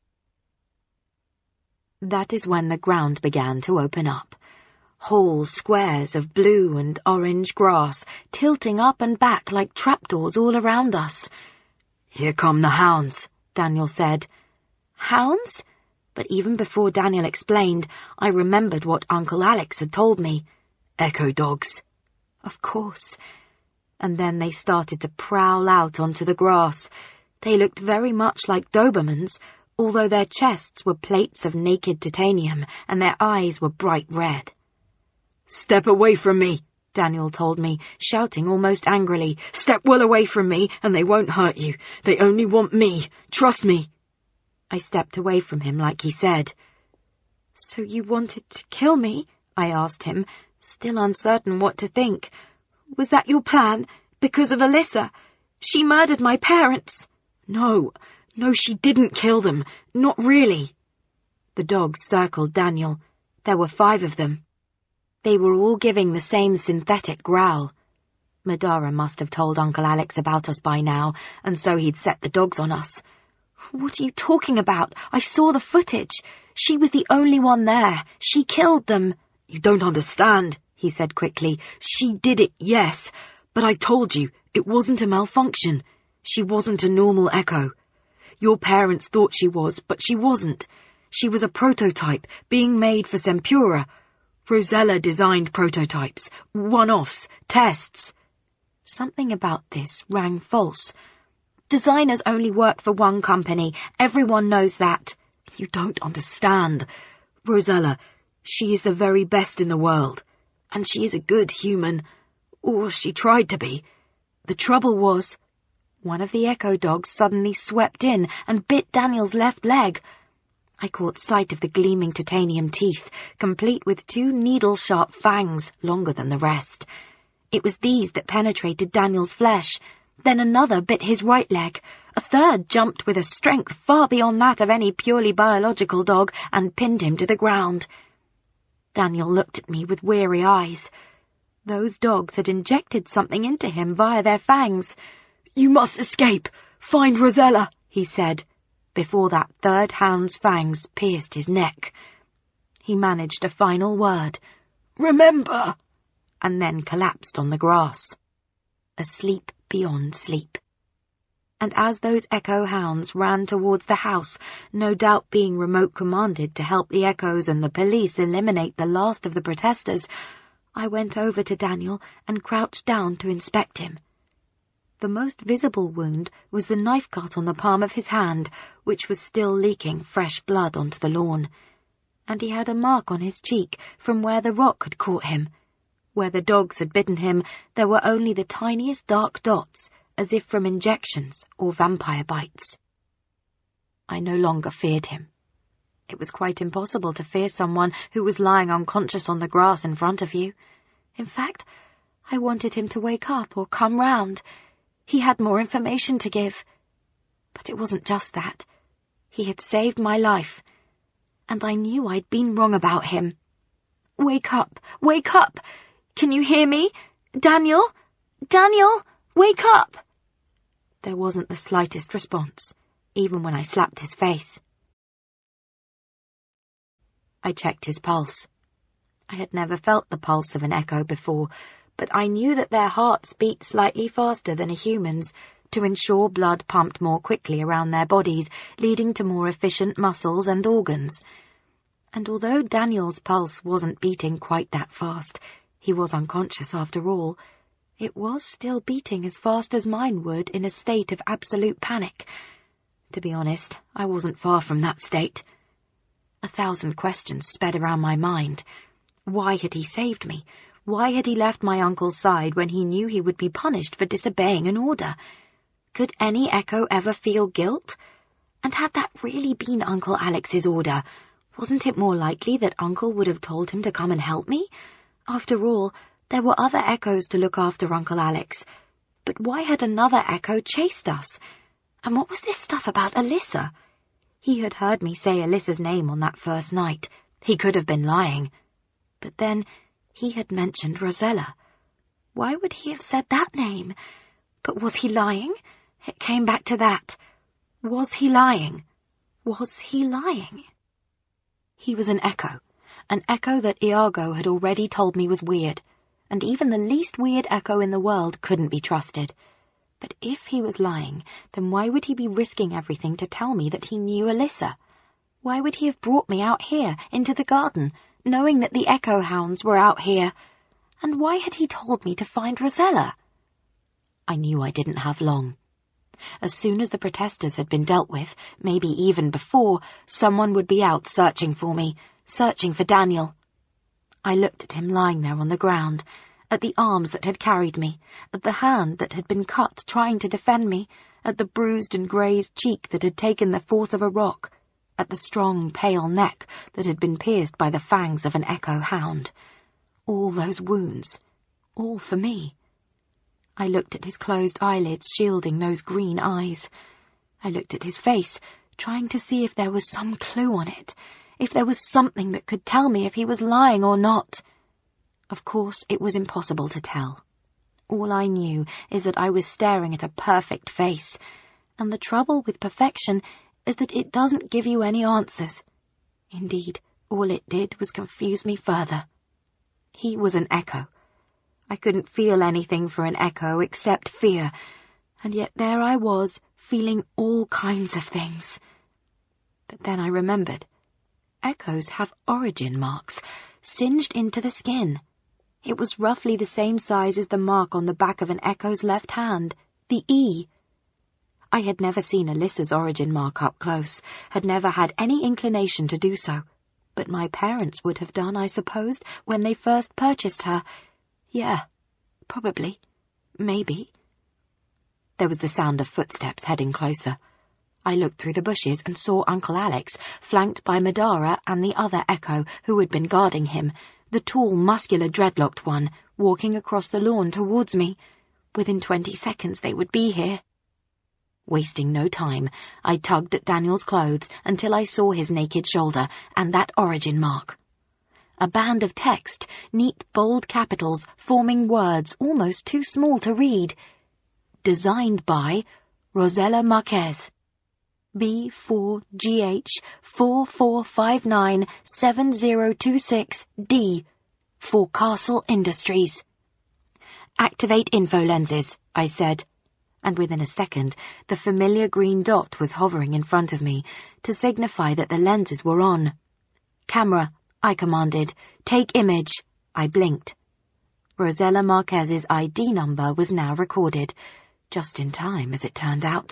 That is when the ground began to open up. Whole squares of blue and orange grass, tilting up and back like trapdoors all around us. Here come the hounds, Daniel said. Hounds? But even before Daniel explained, I remembered what Uncle Alex had told me. Echo dogs. Of course. And then they started to prowl out onto the grass. They looked very much like Dobermans, although their chests were plates of naked titanium and their eyes were bright red. Step away from me, Daniel told me, shouting almost angrily. Step well away from me, and they won't hurt you. They only want me. Trust me. I stepped away from him like he said. So you wanted to kill me? I asked him, still uncertain what to think. Was that your plan? Because of Alyssa? She murdered my parents. No, she didn't kill them. Not really. The dogs circled Daniel. There were 5 of them. They were all giving the same synthetic growl. Madara must have told Uncle Alex about us by now, and so he'd set the dogs on us. What are you talking about? I saw the footage. She was the only one there. She killed them. You don't understand, he said quickly. She did it, yes, but I told you, it wasn't a malfunction. She wasn't a normal echo. Your parents thought she was, but she wasn't. She was a prototype being made for Sempura. Rosella designed prototypes, one-offs, tests. Something about this rang false. Designers only work for one company. Everyone knows that. You don't understand. Rosella, she is the very best in the world. And she is a good human. Or she tried to be. The trouble was... One of the Echo dogs suddenly swept in and bit Daniel's left leg. I caught sight of the gleaming titanium teeth, complete with 2 needle-sharp fangs longer than the rest. It was these that penetrated Daniel's flesh. Then another bit his right leg. A third jumped with a strength far beyond that of any purely biological dog and pinned him to the ground. Daniel looked at me with weary eyes. Those dogs had injected something into him via their fangs. "You must escape! Find Rosella," he said, before that third hound's fangs pierced his neck. He managed a final word, "Remember," and then collapsed on the grass, asleep beyond sleep. And as those Echo hounds ran towards the house, no doubt being remote commanded to help the Echoes and the police eliminate the last of the protesters, I went over to Daniel and crouched down to inspect him. The most visible wound was the knife cut on the palm of his hand, which was still leaking fresh blood onto the lawn. And he had a mark on his cheek from where the rock had caught him. Where the dogs had bitten him, there were only the tiniest dark dots, as if from injections or vampire bites. I no longer feared him. It was quite impossible to fear someone who was lying unconscious on the grass in front of you. In fact, I wanted him to wake up or come round. He had more information to give. But it wasn't just that. He had saved my life, and I knew I'd been wrong about him. "Wake up! Wake up! Can you hear me? Daniel? Daniel, wake up!" There wasn't the slightest response, even when I slapped his face. I checked his pulse. I had never felt the pulse of an Echo before, but I knew that their hearts beat slightly faster than a human's, to ensure blood pumped more quickly around their bodies, leading to more efficient muscles and organs. And although Daniel's pulse wasn't beating quite that fast, he was unconscious after all, it was still beating as fast as mine would in a state of absolute panic. To be honest, I wasn't far from that state. 1,000 questions sped around my mind. Why had he saved me? Why had he left my uncle's side when he knew he would be punished for disobeying an order? Could any Echo ever feel guilt? And had that really been Uncle Alex's order? Wasn't it more likely that Uncle would have told him to come and help me? After all, there were other Echoes to look after Uncle Alex. But why had another Echo chased us? And what was this stuff about Alyssa? He had heard me say Alyssa's name on that first night. He could have been lying. But then he had mentioned Rosella. Why would he have said that name? But was he lying? It came back to that. Was he lying? Was he lying? He was an Echo that Iago had already told me was weird, and even the least weird Echo in the world couldn't be trusted. But if he was lying, then why would he be risking everything to tell me that he knew Alyssa? Why would he have brought me out here, into the garden, knowing that the Echo hounds were out here? And why had he told me to find Rosella? I knew I didn't have long. As soon as the protesters had been dealt with, maybe even before, someone would be out searching for me, searching for Daniel. I looked at him lying there on the ground, at the arms that had carried me, at the hand that had been cut trying to defend me, at the bruised and grazed cheek that had taken the force of a rock, at the strong, pale neck that had been pierced by the fangs of an Echo hound. All those wounds, all for me. I looked at his closed eyelids shielding those green eyes. I looked at his face, trying to see if there was some clue on it, if there was something that could tell me if he was lying or not. Of course, it was impossible to tell. All I knew is that I was staring at a perfect face, and the trouble with perfection is that it doesn't give you any answers. Indeed, all it did was confuse me further. He was an Echo. I couldn't feel anything for an Echo except fear, and yet there I was, feeling all kinds of things. But then I remembered. Echoes have origin marks, singed into the skin. It was roughly the same size as the mark on the back of an echo's left hand, the E. I had never seen Alyssa's origin mark up close, had never had any inclination to do so, but my parents would have done, I supposed, when they first purchased her. Yeah, probably. Maybe. There was the sound of footsteps heading closer. I looked through the bushes and saw Uncle Alex, flanked by Madara and the other Echo who had been guarding him, the tall, muscular, dreadlocked one, walking across the lawn towards me. Within 20 seconds they would be here. Wasting no time, I tugged at Daniel's clothes until I saw his naked shoulder and that origin mark. A band of text, neat, bold capitals forming words almost too small to read. Designed by Rosella Marquez. B4GH 44597026D for Castle Industries. Activate info lenses, I said, and within a second the familiar green dot was hovering in front of me to signify that the lenses were on. Camera, I commanded. Take image. I blinked. Rosella Marquez's ID number was now recorded, just in time, as it turned out.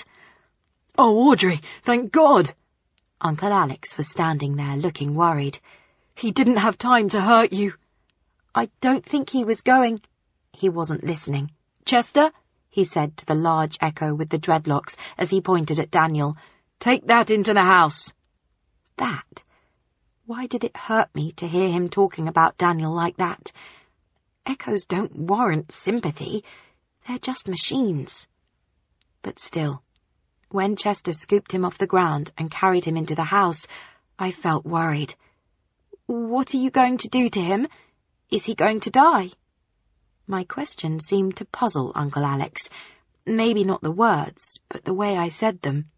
Oh, Audrey, thank God! Uncle Alex was standing there looking worried. He didn't have time to hurt you. I don't think he was going. He wasn't listening. Chester, he said to the large Echo with the dreadlocks as he pointed at Daniel, take that into the house. That? Why did it hurt me to hear him talking about Daniel like that? Echoes don't warrant sympathy. They're just machines. But still, when Chester scooped him off the ground and carried him into the house, I felt worried. What are you going to do to him? Is he going to die? My question seemed to puzzle Uncle Alex. Maybe not the words, but the way I said them.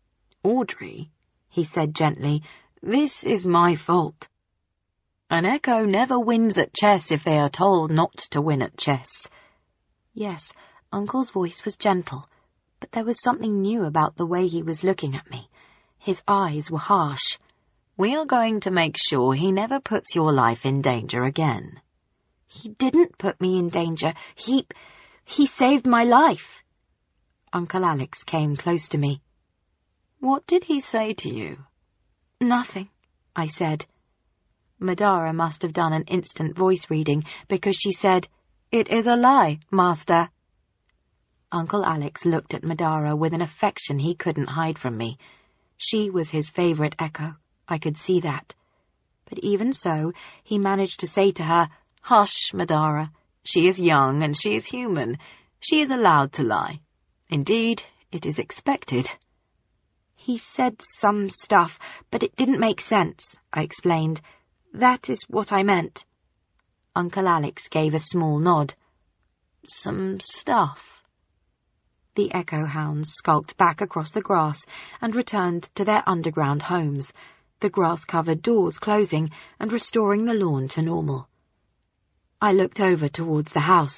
Audrey, he said gently, this is my fault. An Echo never wins at chess if they are told not to win at chess. Yes, Uncle's voice was gentle, but there was something new about the way he was looking at me. His eyes were harsh. We are going to make sure he never puts your life in danger again. He didn't put me in danger. He saved my life. Uncle Alex came close to me. What did he say to you? Nothing, I said. Madara must have done an instant voice reading because she said, It is a lie, Master. Uncle Alex looked at Madara with an affection he couldn't hide from me. She was his favorite Echo, I could see that. But even so, he managed to say to her, Hush, Madara. She is young and she is human. She is allowed to lie. Indeed, it is expected. He said some stuff, but it didn't make sense, I explained. That is what I meant. Uncle Alex gave a small nod. Some stuff. The Echo hounds skulked back across the grass and returned to their underground homes, the grass-covered doors closing and restoring the lawn to normal. I looked over towards the house.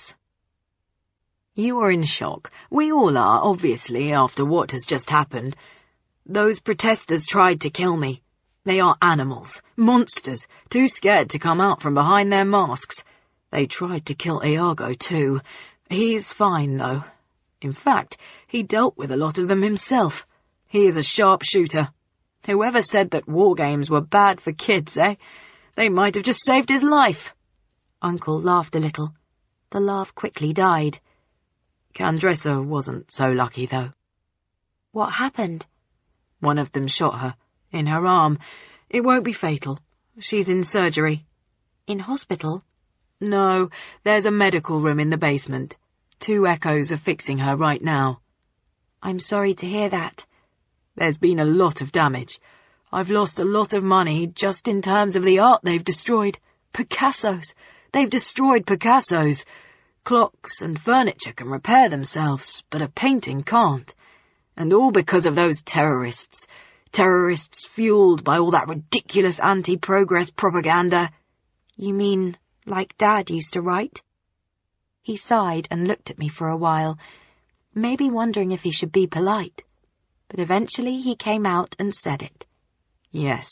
You are in shock. We all are, obviously, after what has just happened. Those protesters tried to kill me. They are animals, monsters, too scared to come out from behind their masks. They tried to kill Iago, too. He is fine, though. In fact, he dealt with a lot of them himself. He is a sharpshooter. Whoever said that war games were bad for kids, eh? They might have just saved his life. Uncle laughed a little. The laugh quickly died. Candressa wasn't so lucky, though. What happened? One of them shot her, in her arm. It won't be fatal. She's in surgery. In hospital? No, there's a medical room in the basement. 2 Echoes are fixing her right now. I'm sorry to hear that. There's been a lot of damage. I've lost a lot of money just in terms of the art they've destroyed. Picassos. They've destroyed Picassos. Clocks and furniture can repair themselves, but a painting can't. And all because of those terrorists. Terrorists fueled by all that ridiculous anti-progress propaganda. You mean like Dad used to write? He sighed and looked at me for a while, maybe wondering if he should be polite. But eventually he came out and said it. Yes,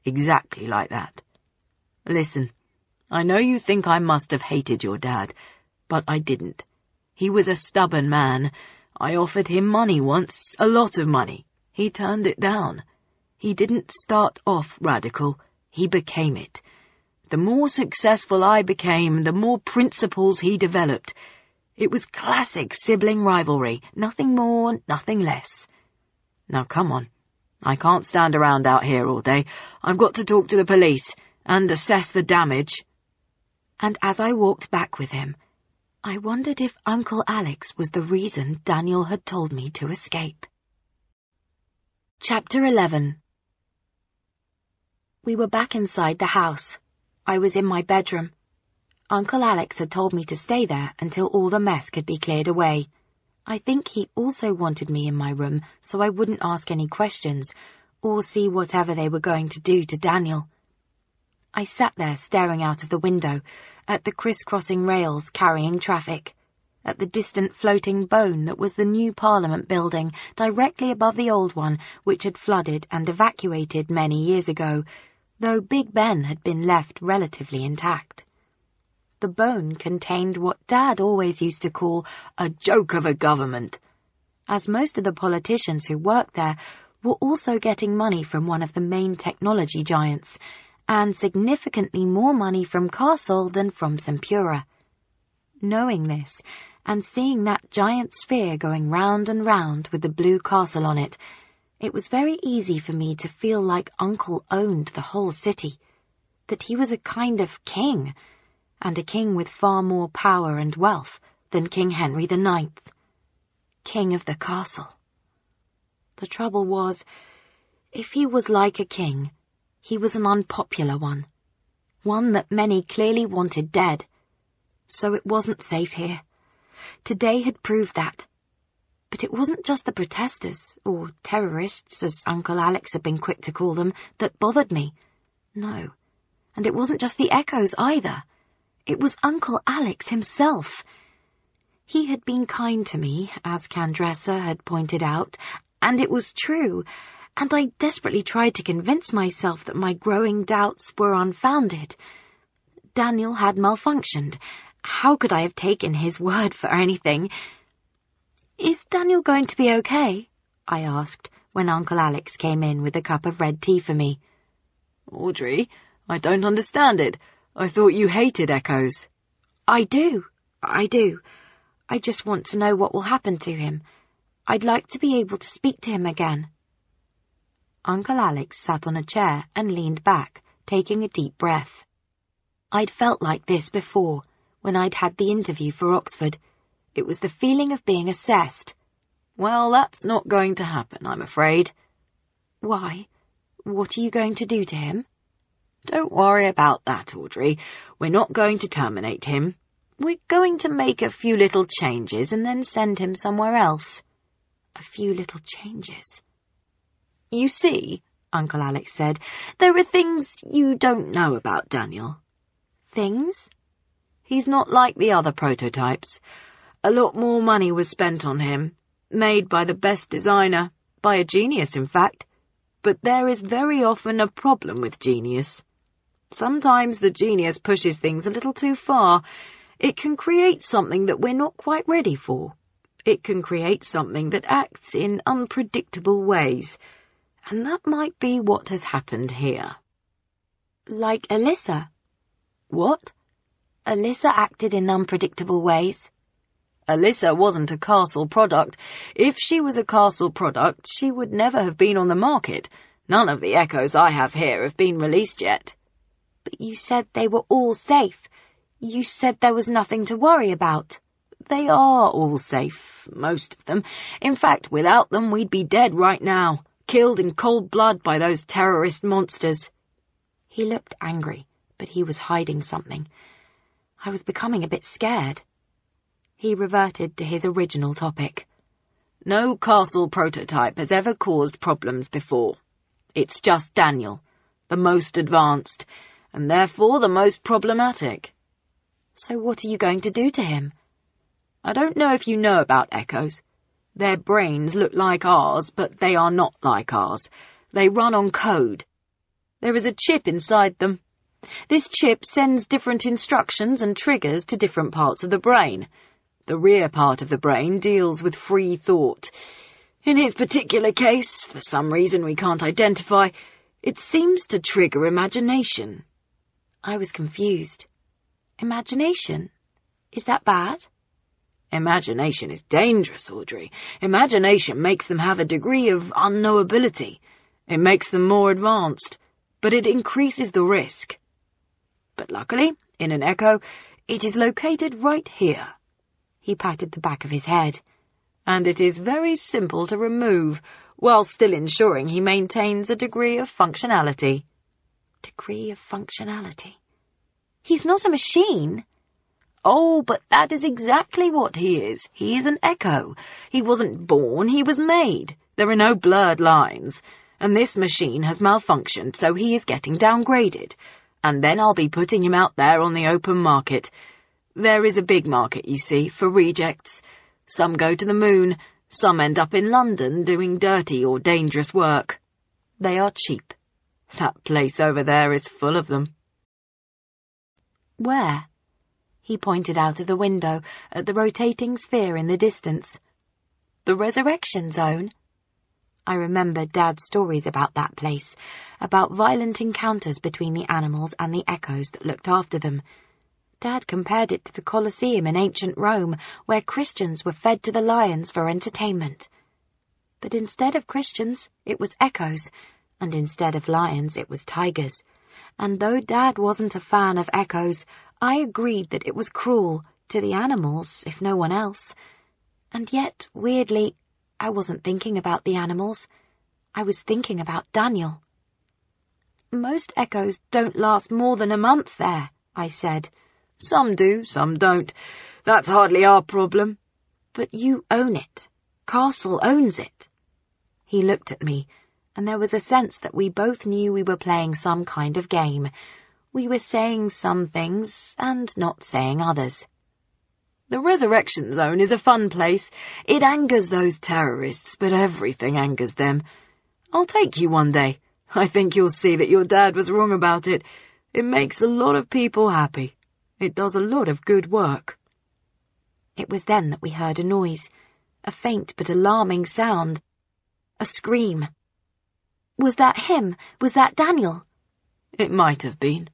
Exactly like that. Listen, I know you think I must have hated your dad, but I didn't. He was a stubborn man. I offered him money once, a lot of money. He turned it down. He didn't start off radical. He became it. The more successful I became, the more principles he developed. It was classic sibling rivalry, nothing more, nothing less. Now come on. I can't stand around out here all day. I've got to talk to the police and assess the damage. And as I walked back with him, I wondered if Uncle Alex was the reason Daniel had told me to escape. Chapter 11. We were back inside the house. I was in my bedroom. Uncle Alex had told me to stay there until all the mess could be cleared away. I think he also wanted me in my room so I wouldn't ask any questions or see whatever they were going to do to Daniel. I sat there staring out of the window at the crisscrossing rails carrying traffic, at the distant floating bone that was the new Parliament building directly above the old one which had flooded and evacuated many years ago, though Big Ben had been left relatively intact. The bone contained what Dad always used to call a joke of a government, as most of the politicians who worked there were also getting money from one of the main technology giants, and significantly more money from Castle than from Sempura. Knowing this, and seeing that giant sphere going round and round with the blue castle on it, it was very easy for me to feel like Uncle owned the whole city, that he was a kind of king, and a king with far more power and wealth than King Henry IX, king of the castle. The trouble was, if he was like a king, he was an unpopular one that many clearly wanted dead, so it wasn't safe here. Today had proved that. But it wasn't just the protesters, or terrorists, as Uncle Alex had been quick to call them, that bothered me. No, and it wasn't just the echoes either. It was Uncle Alex himself. He had been kind to me, as Candressa had pointed out, and it was true, and I desperately tried to convince myself that my growing doubts were unfounded. Daniel had malfunctioned. How could I have taken his word for anything? "Is Daniel going to be okay?" I asked, when Uncle Alex came in with a cup of red tea for me. "Audrey, I don't understand it. I thought you hated echoes." I do. I just want to know what will happen to him. I'd like to be able to speak to him again." Uncle Alex sat on a chair and leaned back, taking a deep breath. I'd felt like this before, when I'd had the interview for Oxford. It was the feeling of being assessed. "Well, that's not going to happen, I'm afraid." "Why? What are you going to do to him?" "Don't worry about that, Audrey. We're not going to terminate him. We're going to make a few little changes and then send him somewhere else." "A few little changes?" "You see," Uncle Alex said, "there are things you don't know about Daniel." "Things?" "He's not like the other prototypes. A lot more money was spent on him, made by the best designer, by a genius, in fact. But there is very often a problem with genius. Sometimes the genius pushes things a little too far. It can create something that we're not quite ready for. It can create something that acts in unpredictable ways. And that might be what has happened here." "Like Alyssa?" "What?" "Alyssa acted in unpredictable ways." "Alyssa wasn't a Castle product. If she was a Castle product, she would never have been on the market. None of the echoes I have here have been released yet." "But you said they were all safe. You said there was nothing to worry about." "They are all safe, most of them. In fact, without them, we'd be dead right now, killed in cold blood by those terrorist monsters." He looked angry, but he was hiding something. I was becoming a bit scared. He reverted to his original topic. "No Castle prototype has ever caused problems before. It's just Daniel, the most advanced, and therefore the most problematic." "So what are you going to do to him?" "I don't know if you know about echoes. Their brains look like ours, but they are not like ours. They run on code." There is a chip inside them. This chip sends different instructions and triggers to different parts of the brain. The rear part of the brain deals with free thought. In his particular case, for some reason we can't identify, it seems to trigger imagination. I was confused. Imagination? Is that bad? Imagination is dangerous, Audrey. Imagination makes them have a degree of unknowability. It makes them more advanced, but it increases the risk. But luckily, in an echo, it is located right here. He patted the back of his head. And it is very simple to remove, while still ensuring he maintains a degree of functionality. Degree of functionality? He's not a machine. Oh, but that is exactly what he is. He is an echo. He wasn't born, he was made. There are no blurred lines. And this machine has malfunctioned, so he is getting downgraded. And then I'll be putting him out there on the open market. There is a big market, you see, for rejects. Some go to the moon, some end up in London doing dirty or dangerous work. They are cheap. That place over there is full of them. Where? He pointed out of the window at the rotating sphere in the distance. The Resurrection Zone. I remembered Dad's stories about that place, about violent encounters between the animals and the echoes that looked after them. Dad compared it to the Colosseum in ancient Rome, where Christians were fed to the lions for entertainment. But instead of Christians, it was echoes, and instead of lions, it was tigers. And though Dad wasn't a fan of echoes, I agreed that it was cruel to the animals, if no one else. And yet, weirdly, I wasn't thinking about the animals. I was thinking about Daniel. Most echoes don't last more than a month there, I said. Some do, some don't. That's hardly our problem. But you own it. Castle owns it. He looked at me, and there was a sense that we both knew we were playing some kind of game. We were saying some things and not saying others. The Resurrection Zone is a fun place. It angers those terrorists, but everything angers them. I'll take you one day. I think you'll see that your dad was wrong about it. It makes a lot of people happy. It does a lot of good work. It was then that we heard a noise, a faint but alarming sound. A scream. Was that him? Was that Daniel? It might have been.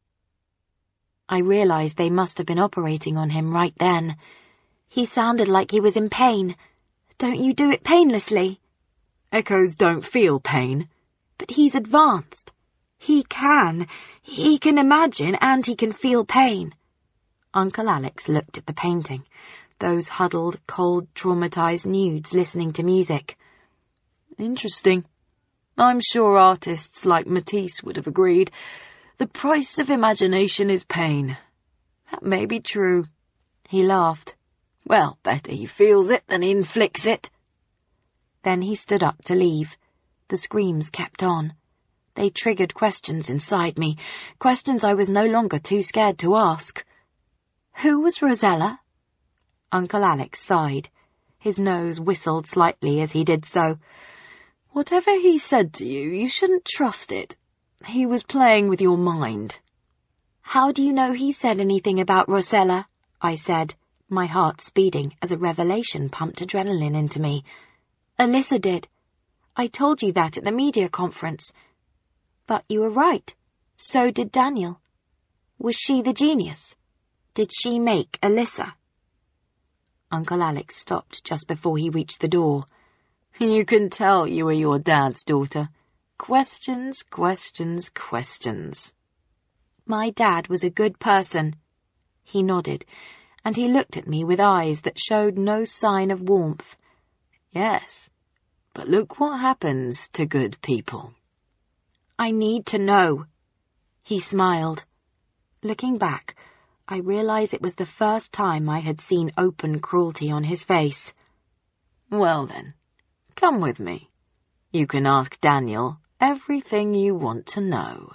I realized they must have been operating on him right then. He sounded like he was in pain. Don't you do it painlessly? Echoes don't feel pain. But he's advanced. He can. He can imagine and he can feel pain. Uncle Alex looked at the painting, those huddled, cold, traumatized nudes listening to music. Interesting. I'm sure artists like Matisse would have agreed. The price of imagination is pain. That may be true. He laughed. Well, better he feels it than he inflicts it. Then he stood up to leave. The screams kept on. They triggered questions inside me, questions I was no longer too scared to ask. Who was Rosella? Uncle Alex sighed. His nose whistled slightly as he did so. Whatever he said to you, you shouldn't trust it. He was playing with your mind. How do you know he said anything about Rosella? I said, my heart speeding as a revelation pumped adrenaline into me. Alyssa did. I told you that at the media conference. But you were right. So did Daniel. Was she the genius? Did she make Alyssa? Uncle Alex stopped just before he reached the door. You can tell you were your dad's daughter. Questions, questions, questions. My dad was a good person. He nodded, and he looked at me with eyes that showed no sign of warmth. Yes, but look what happens to good people. I need to know. He smiled. Looking back, I realized it was the first time I had seen open cruelty on his face. Well then, come with me. You can ask Daniel everything you want to know.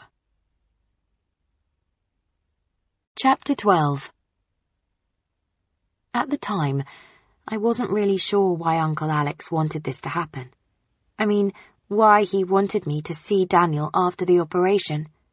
Chapter 12. At the time, I wasn't really sure why Uncle Alex wanted this to happen. I mean, why he wanted me to see Daniel after the operation.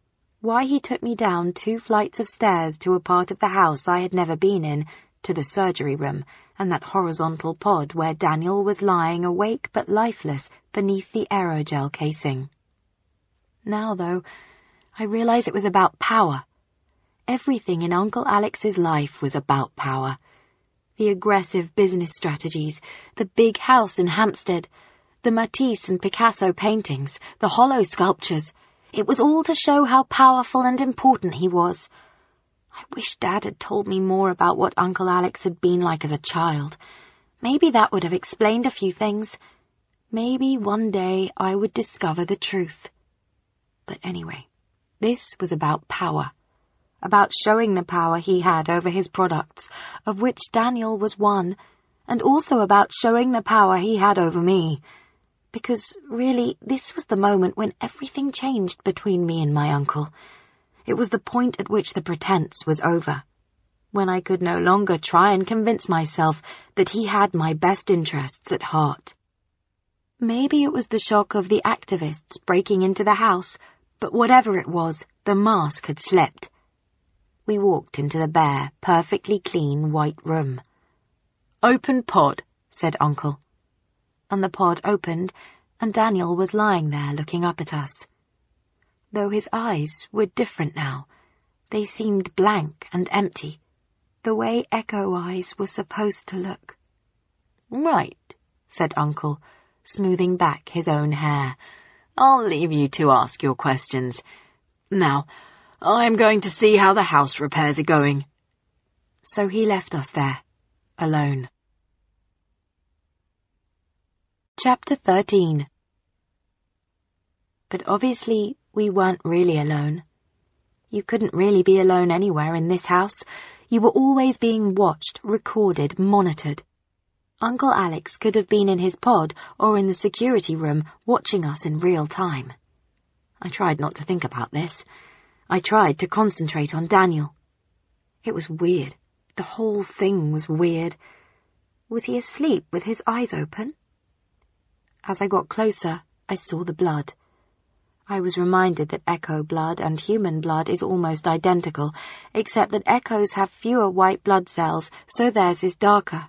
why he took me down 2 flights of stairs to a part of the house I had never been in, to the surgery room, and that horizontal pod where Daniel was lying awake but lifeless beneath the aerogel casing. Now, though, I realize it was about power. Everything in Uncle Alex's life was about power. The aggressive business strategies, the big house in Hampstead, the Matisse and Picasso paintings, the hollow sculptures. It was all to show how powerful and important he was. I wish Dad had told me more about what Uncle Alex had been like as a child. Maybe that would have explained a few things. Maybe one day I would discover the truth. But anyway, this was about power. About showing the power he had over his products, of which Daniel was one, and also about showing the power he had over me. Because, really, this was the moment when everything changed between me and my uncle. It was the point at which the pretense was over, when I could no longer try and convince myself that he had my best interests at heart. Maybe it was the shock of the activists breaking into the house, but whatever it was, the mask had slipped. We walked into the bare, perfectly clean white room. "Open pod," said Uncle. And the pod opened, and Daniel was lying there looking up at us. Though his eyes were different now. They seemed blank and empty, the way Echo eyes were supposed to look. "Right," said Uncle, smoothing back his own hair. "I'll leave you to ask your questions. Now, I'm going to see how the house repairs are going." So he left us there, alone. Chapter 13. But obviously we weren't really alone. You couldn't really be alone anywhere in this house. You were always being watched, recorded, monitored. Uncle Alex could have been in his pod or in the security room watching us in real time. I tried not to think about this. I tried to concentrate on Daniel. It was weird. The whole thing was weird. Was he asleep with his eyes open? As I got closer, I saw the blood. I was reminded that Echo blood and human blood is almost identical, except that Echo's have fewer white blood cells, so theirs is darker.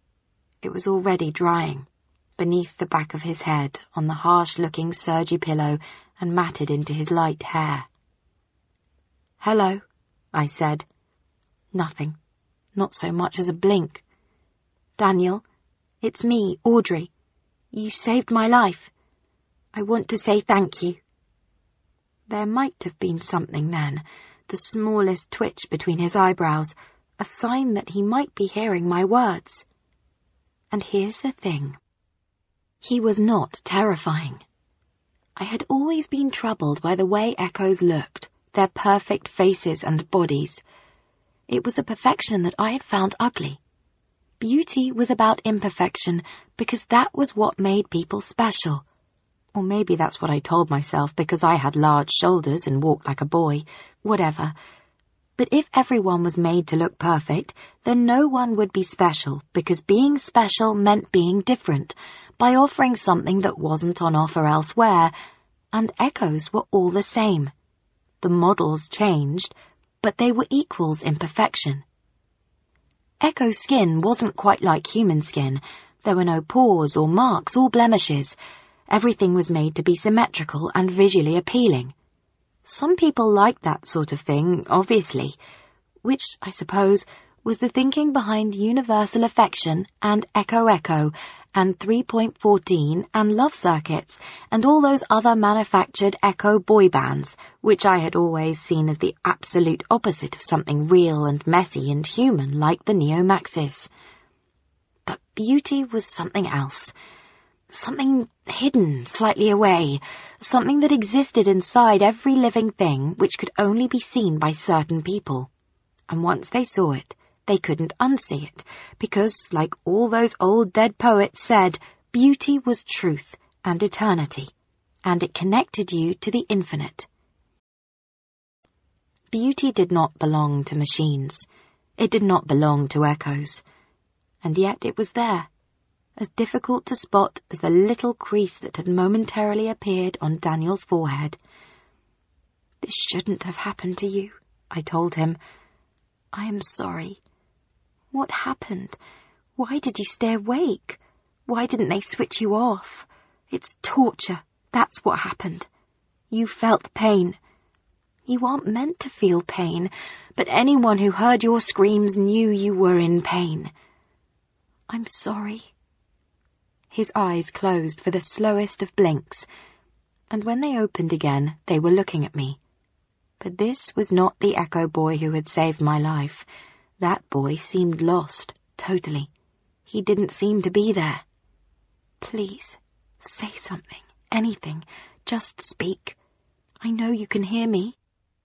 It was already drying, beneath the back of his head, on the harsh-looking sergy pillow, and matted into his light hair. "Hello," I said. Nothing. Not so much as a blink. "Daniel, it's me, Audrey. You saved my life. I want to say thank you." There might have been something then, the smallest twitch between his eyebrows, a sign that he might be hearing my words. And here's the thing. He was not terrifying. I had always been troubled by the way Echoes looked, their perfect faces and bodies. It was a perfection that I had found ugly. Beauty was about imperfection, because that was what made people special. Or maybe that's what I told myself because I had large shoulders and walked like a boy. Whatever. But if everyone was made to look perfect, then no one would be special, because being special meant being different, by offering something that wasn't on offer elsewhere, and Echoes were all the same. The models changed, but they were equals in perfection. Echo's skin wasn't quite like human skin. There were no pores or marks or blemishes. Everything was made to be symmetrical and visually appealing. Some people liked that sort of thing, obviously, which, I suppose, was the thinking behind universal affection and Echo Echo and 3.14 and Love Circuits and all those other manufactured Echo boy bands, which I had always seen as the absolute opposite of something real and messy and human like the Neo Maxis. But beauty was something else. Something hidden, slightly away, something that existed inside every living thing which could only be seen by certain people. And once they saw it, they couldn't unsee it, because, like all those old dead poets said, beauty was truth and eternity, and it connected you to the infinite. Beauty did not belong to machines. It did not belong to Echoes. And yet it was there, as difficult to spot as the little crease that had momentarily appeared on Daniel's forehead. "This shouldn't have happened to you," I told him. "I am sorry. What happened? Why did you stay awake? Why didn't they switch you off? It's torture. That's what happened. You felt pain. You aren't meant to feel pain, but anyone who heard your screams knew you were in pain. I'm sorry." His eyes closed for the slowest of blinks, and when they opened again, they were looking at me. But this was not the Echo boy who had saved my life. That boy seemed lost, totally. He didn't seem to be there. "Please, say something, anything. Just speak. I know you can hear me."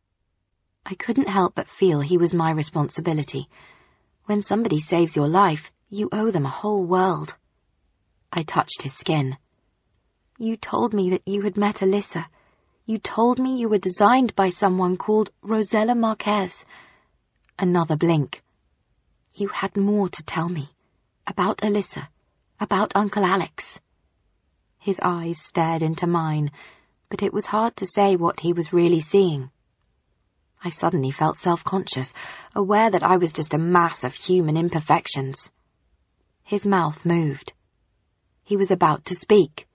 I couldn't help but feel he was my responsibility. When somebody saves your life, you owe them a whole world. I touched his skin. "You told me that you had met Alyssa. You told me you were designed by someone called Rosella Marquez." Another blink. "You had more to tell me. About Alyssa. About Uncle Alex." His eyes stared into mine, but it was hard to say what he was really seeing. I suddenly felt self-conscious, aware that I was just a mass of human imperfections. His mouth moved. He was about to speak.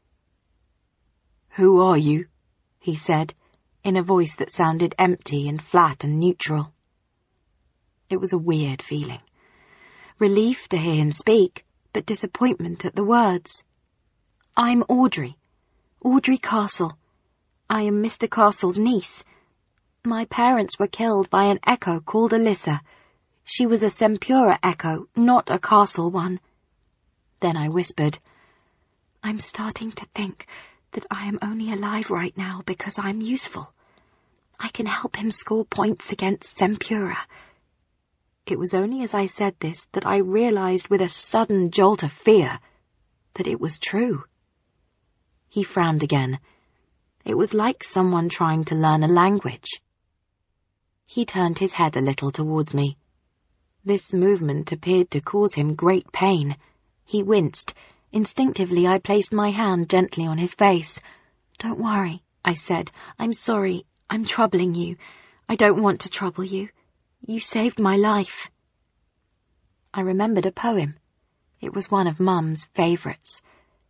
"Who are you?" he said, in a voice that sounded empty and flat and neutral. It was a weird feeling. Relief to hear him speak, but disappointment at the words. "I'm Audrey. Audrey Castle. I am Mr. Castle's niece. My parents were killed by an Echo called Alyssa. She was a Sempura Echo, not a Castle one." Then I whispered, "I'm starting to think that I am only alive right now because I'm useful. I can help him score points against Sempura." It was only as I said this that I realized with a sudden jolt of fear that it was true. He frowned again. It was like someone trying to learn a language. He turned his head a little towards me. This movement appeared to cause him great pain. He winced. Instinctively, I placed my hand gently on his face. "Don't worry," I said. "I'm sorry. I'm troubling you. I don't want to trouble you. You saved my life." I remembered a poem. It was one of Mum's favourites.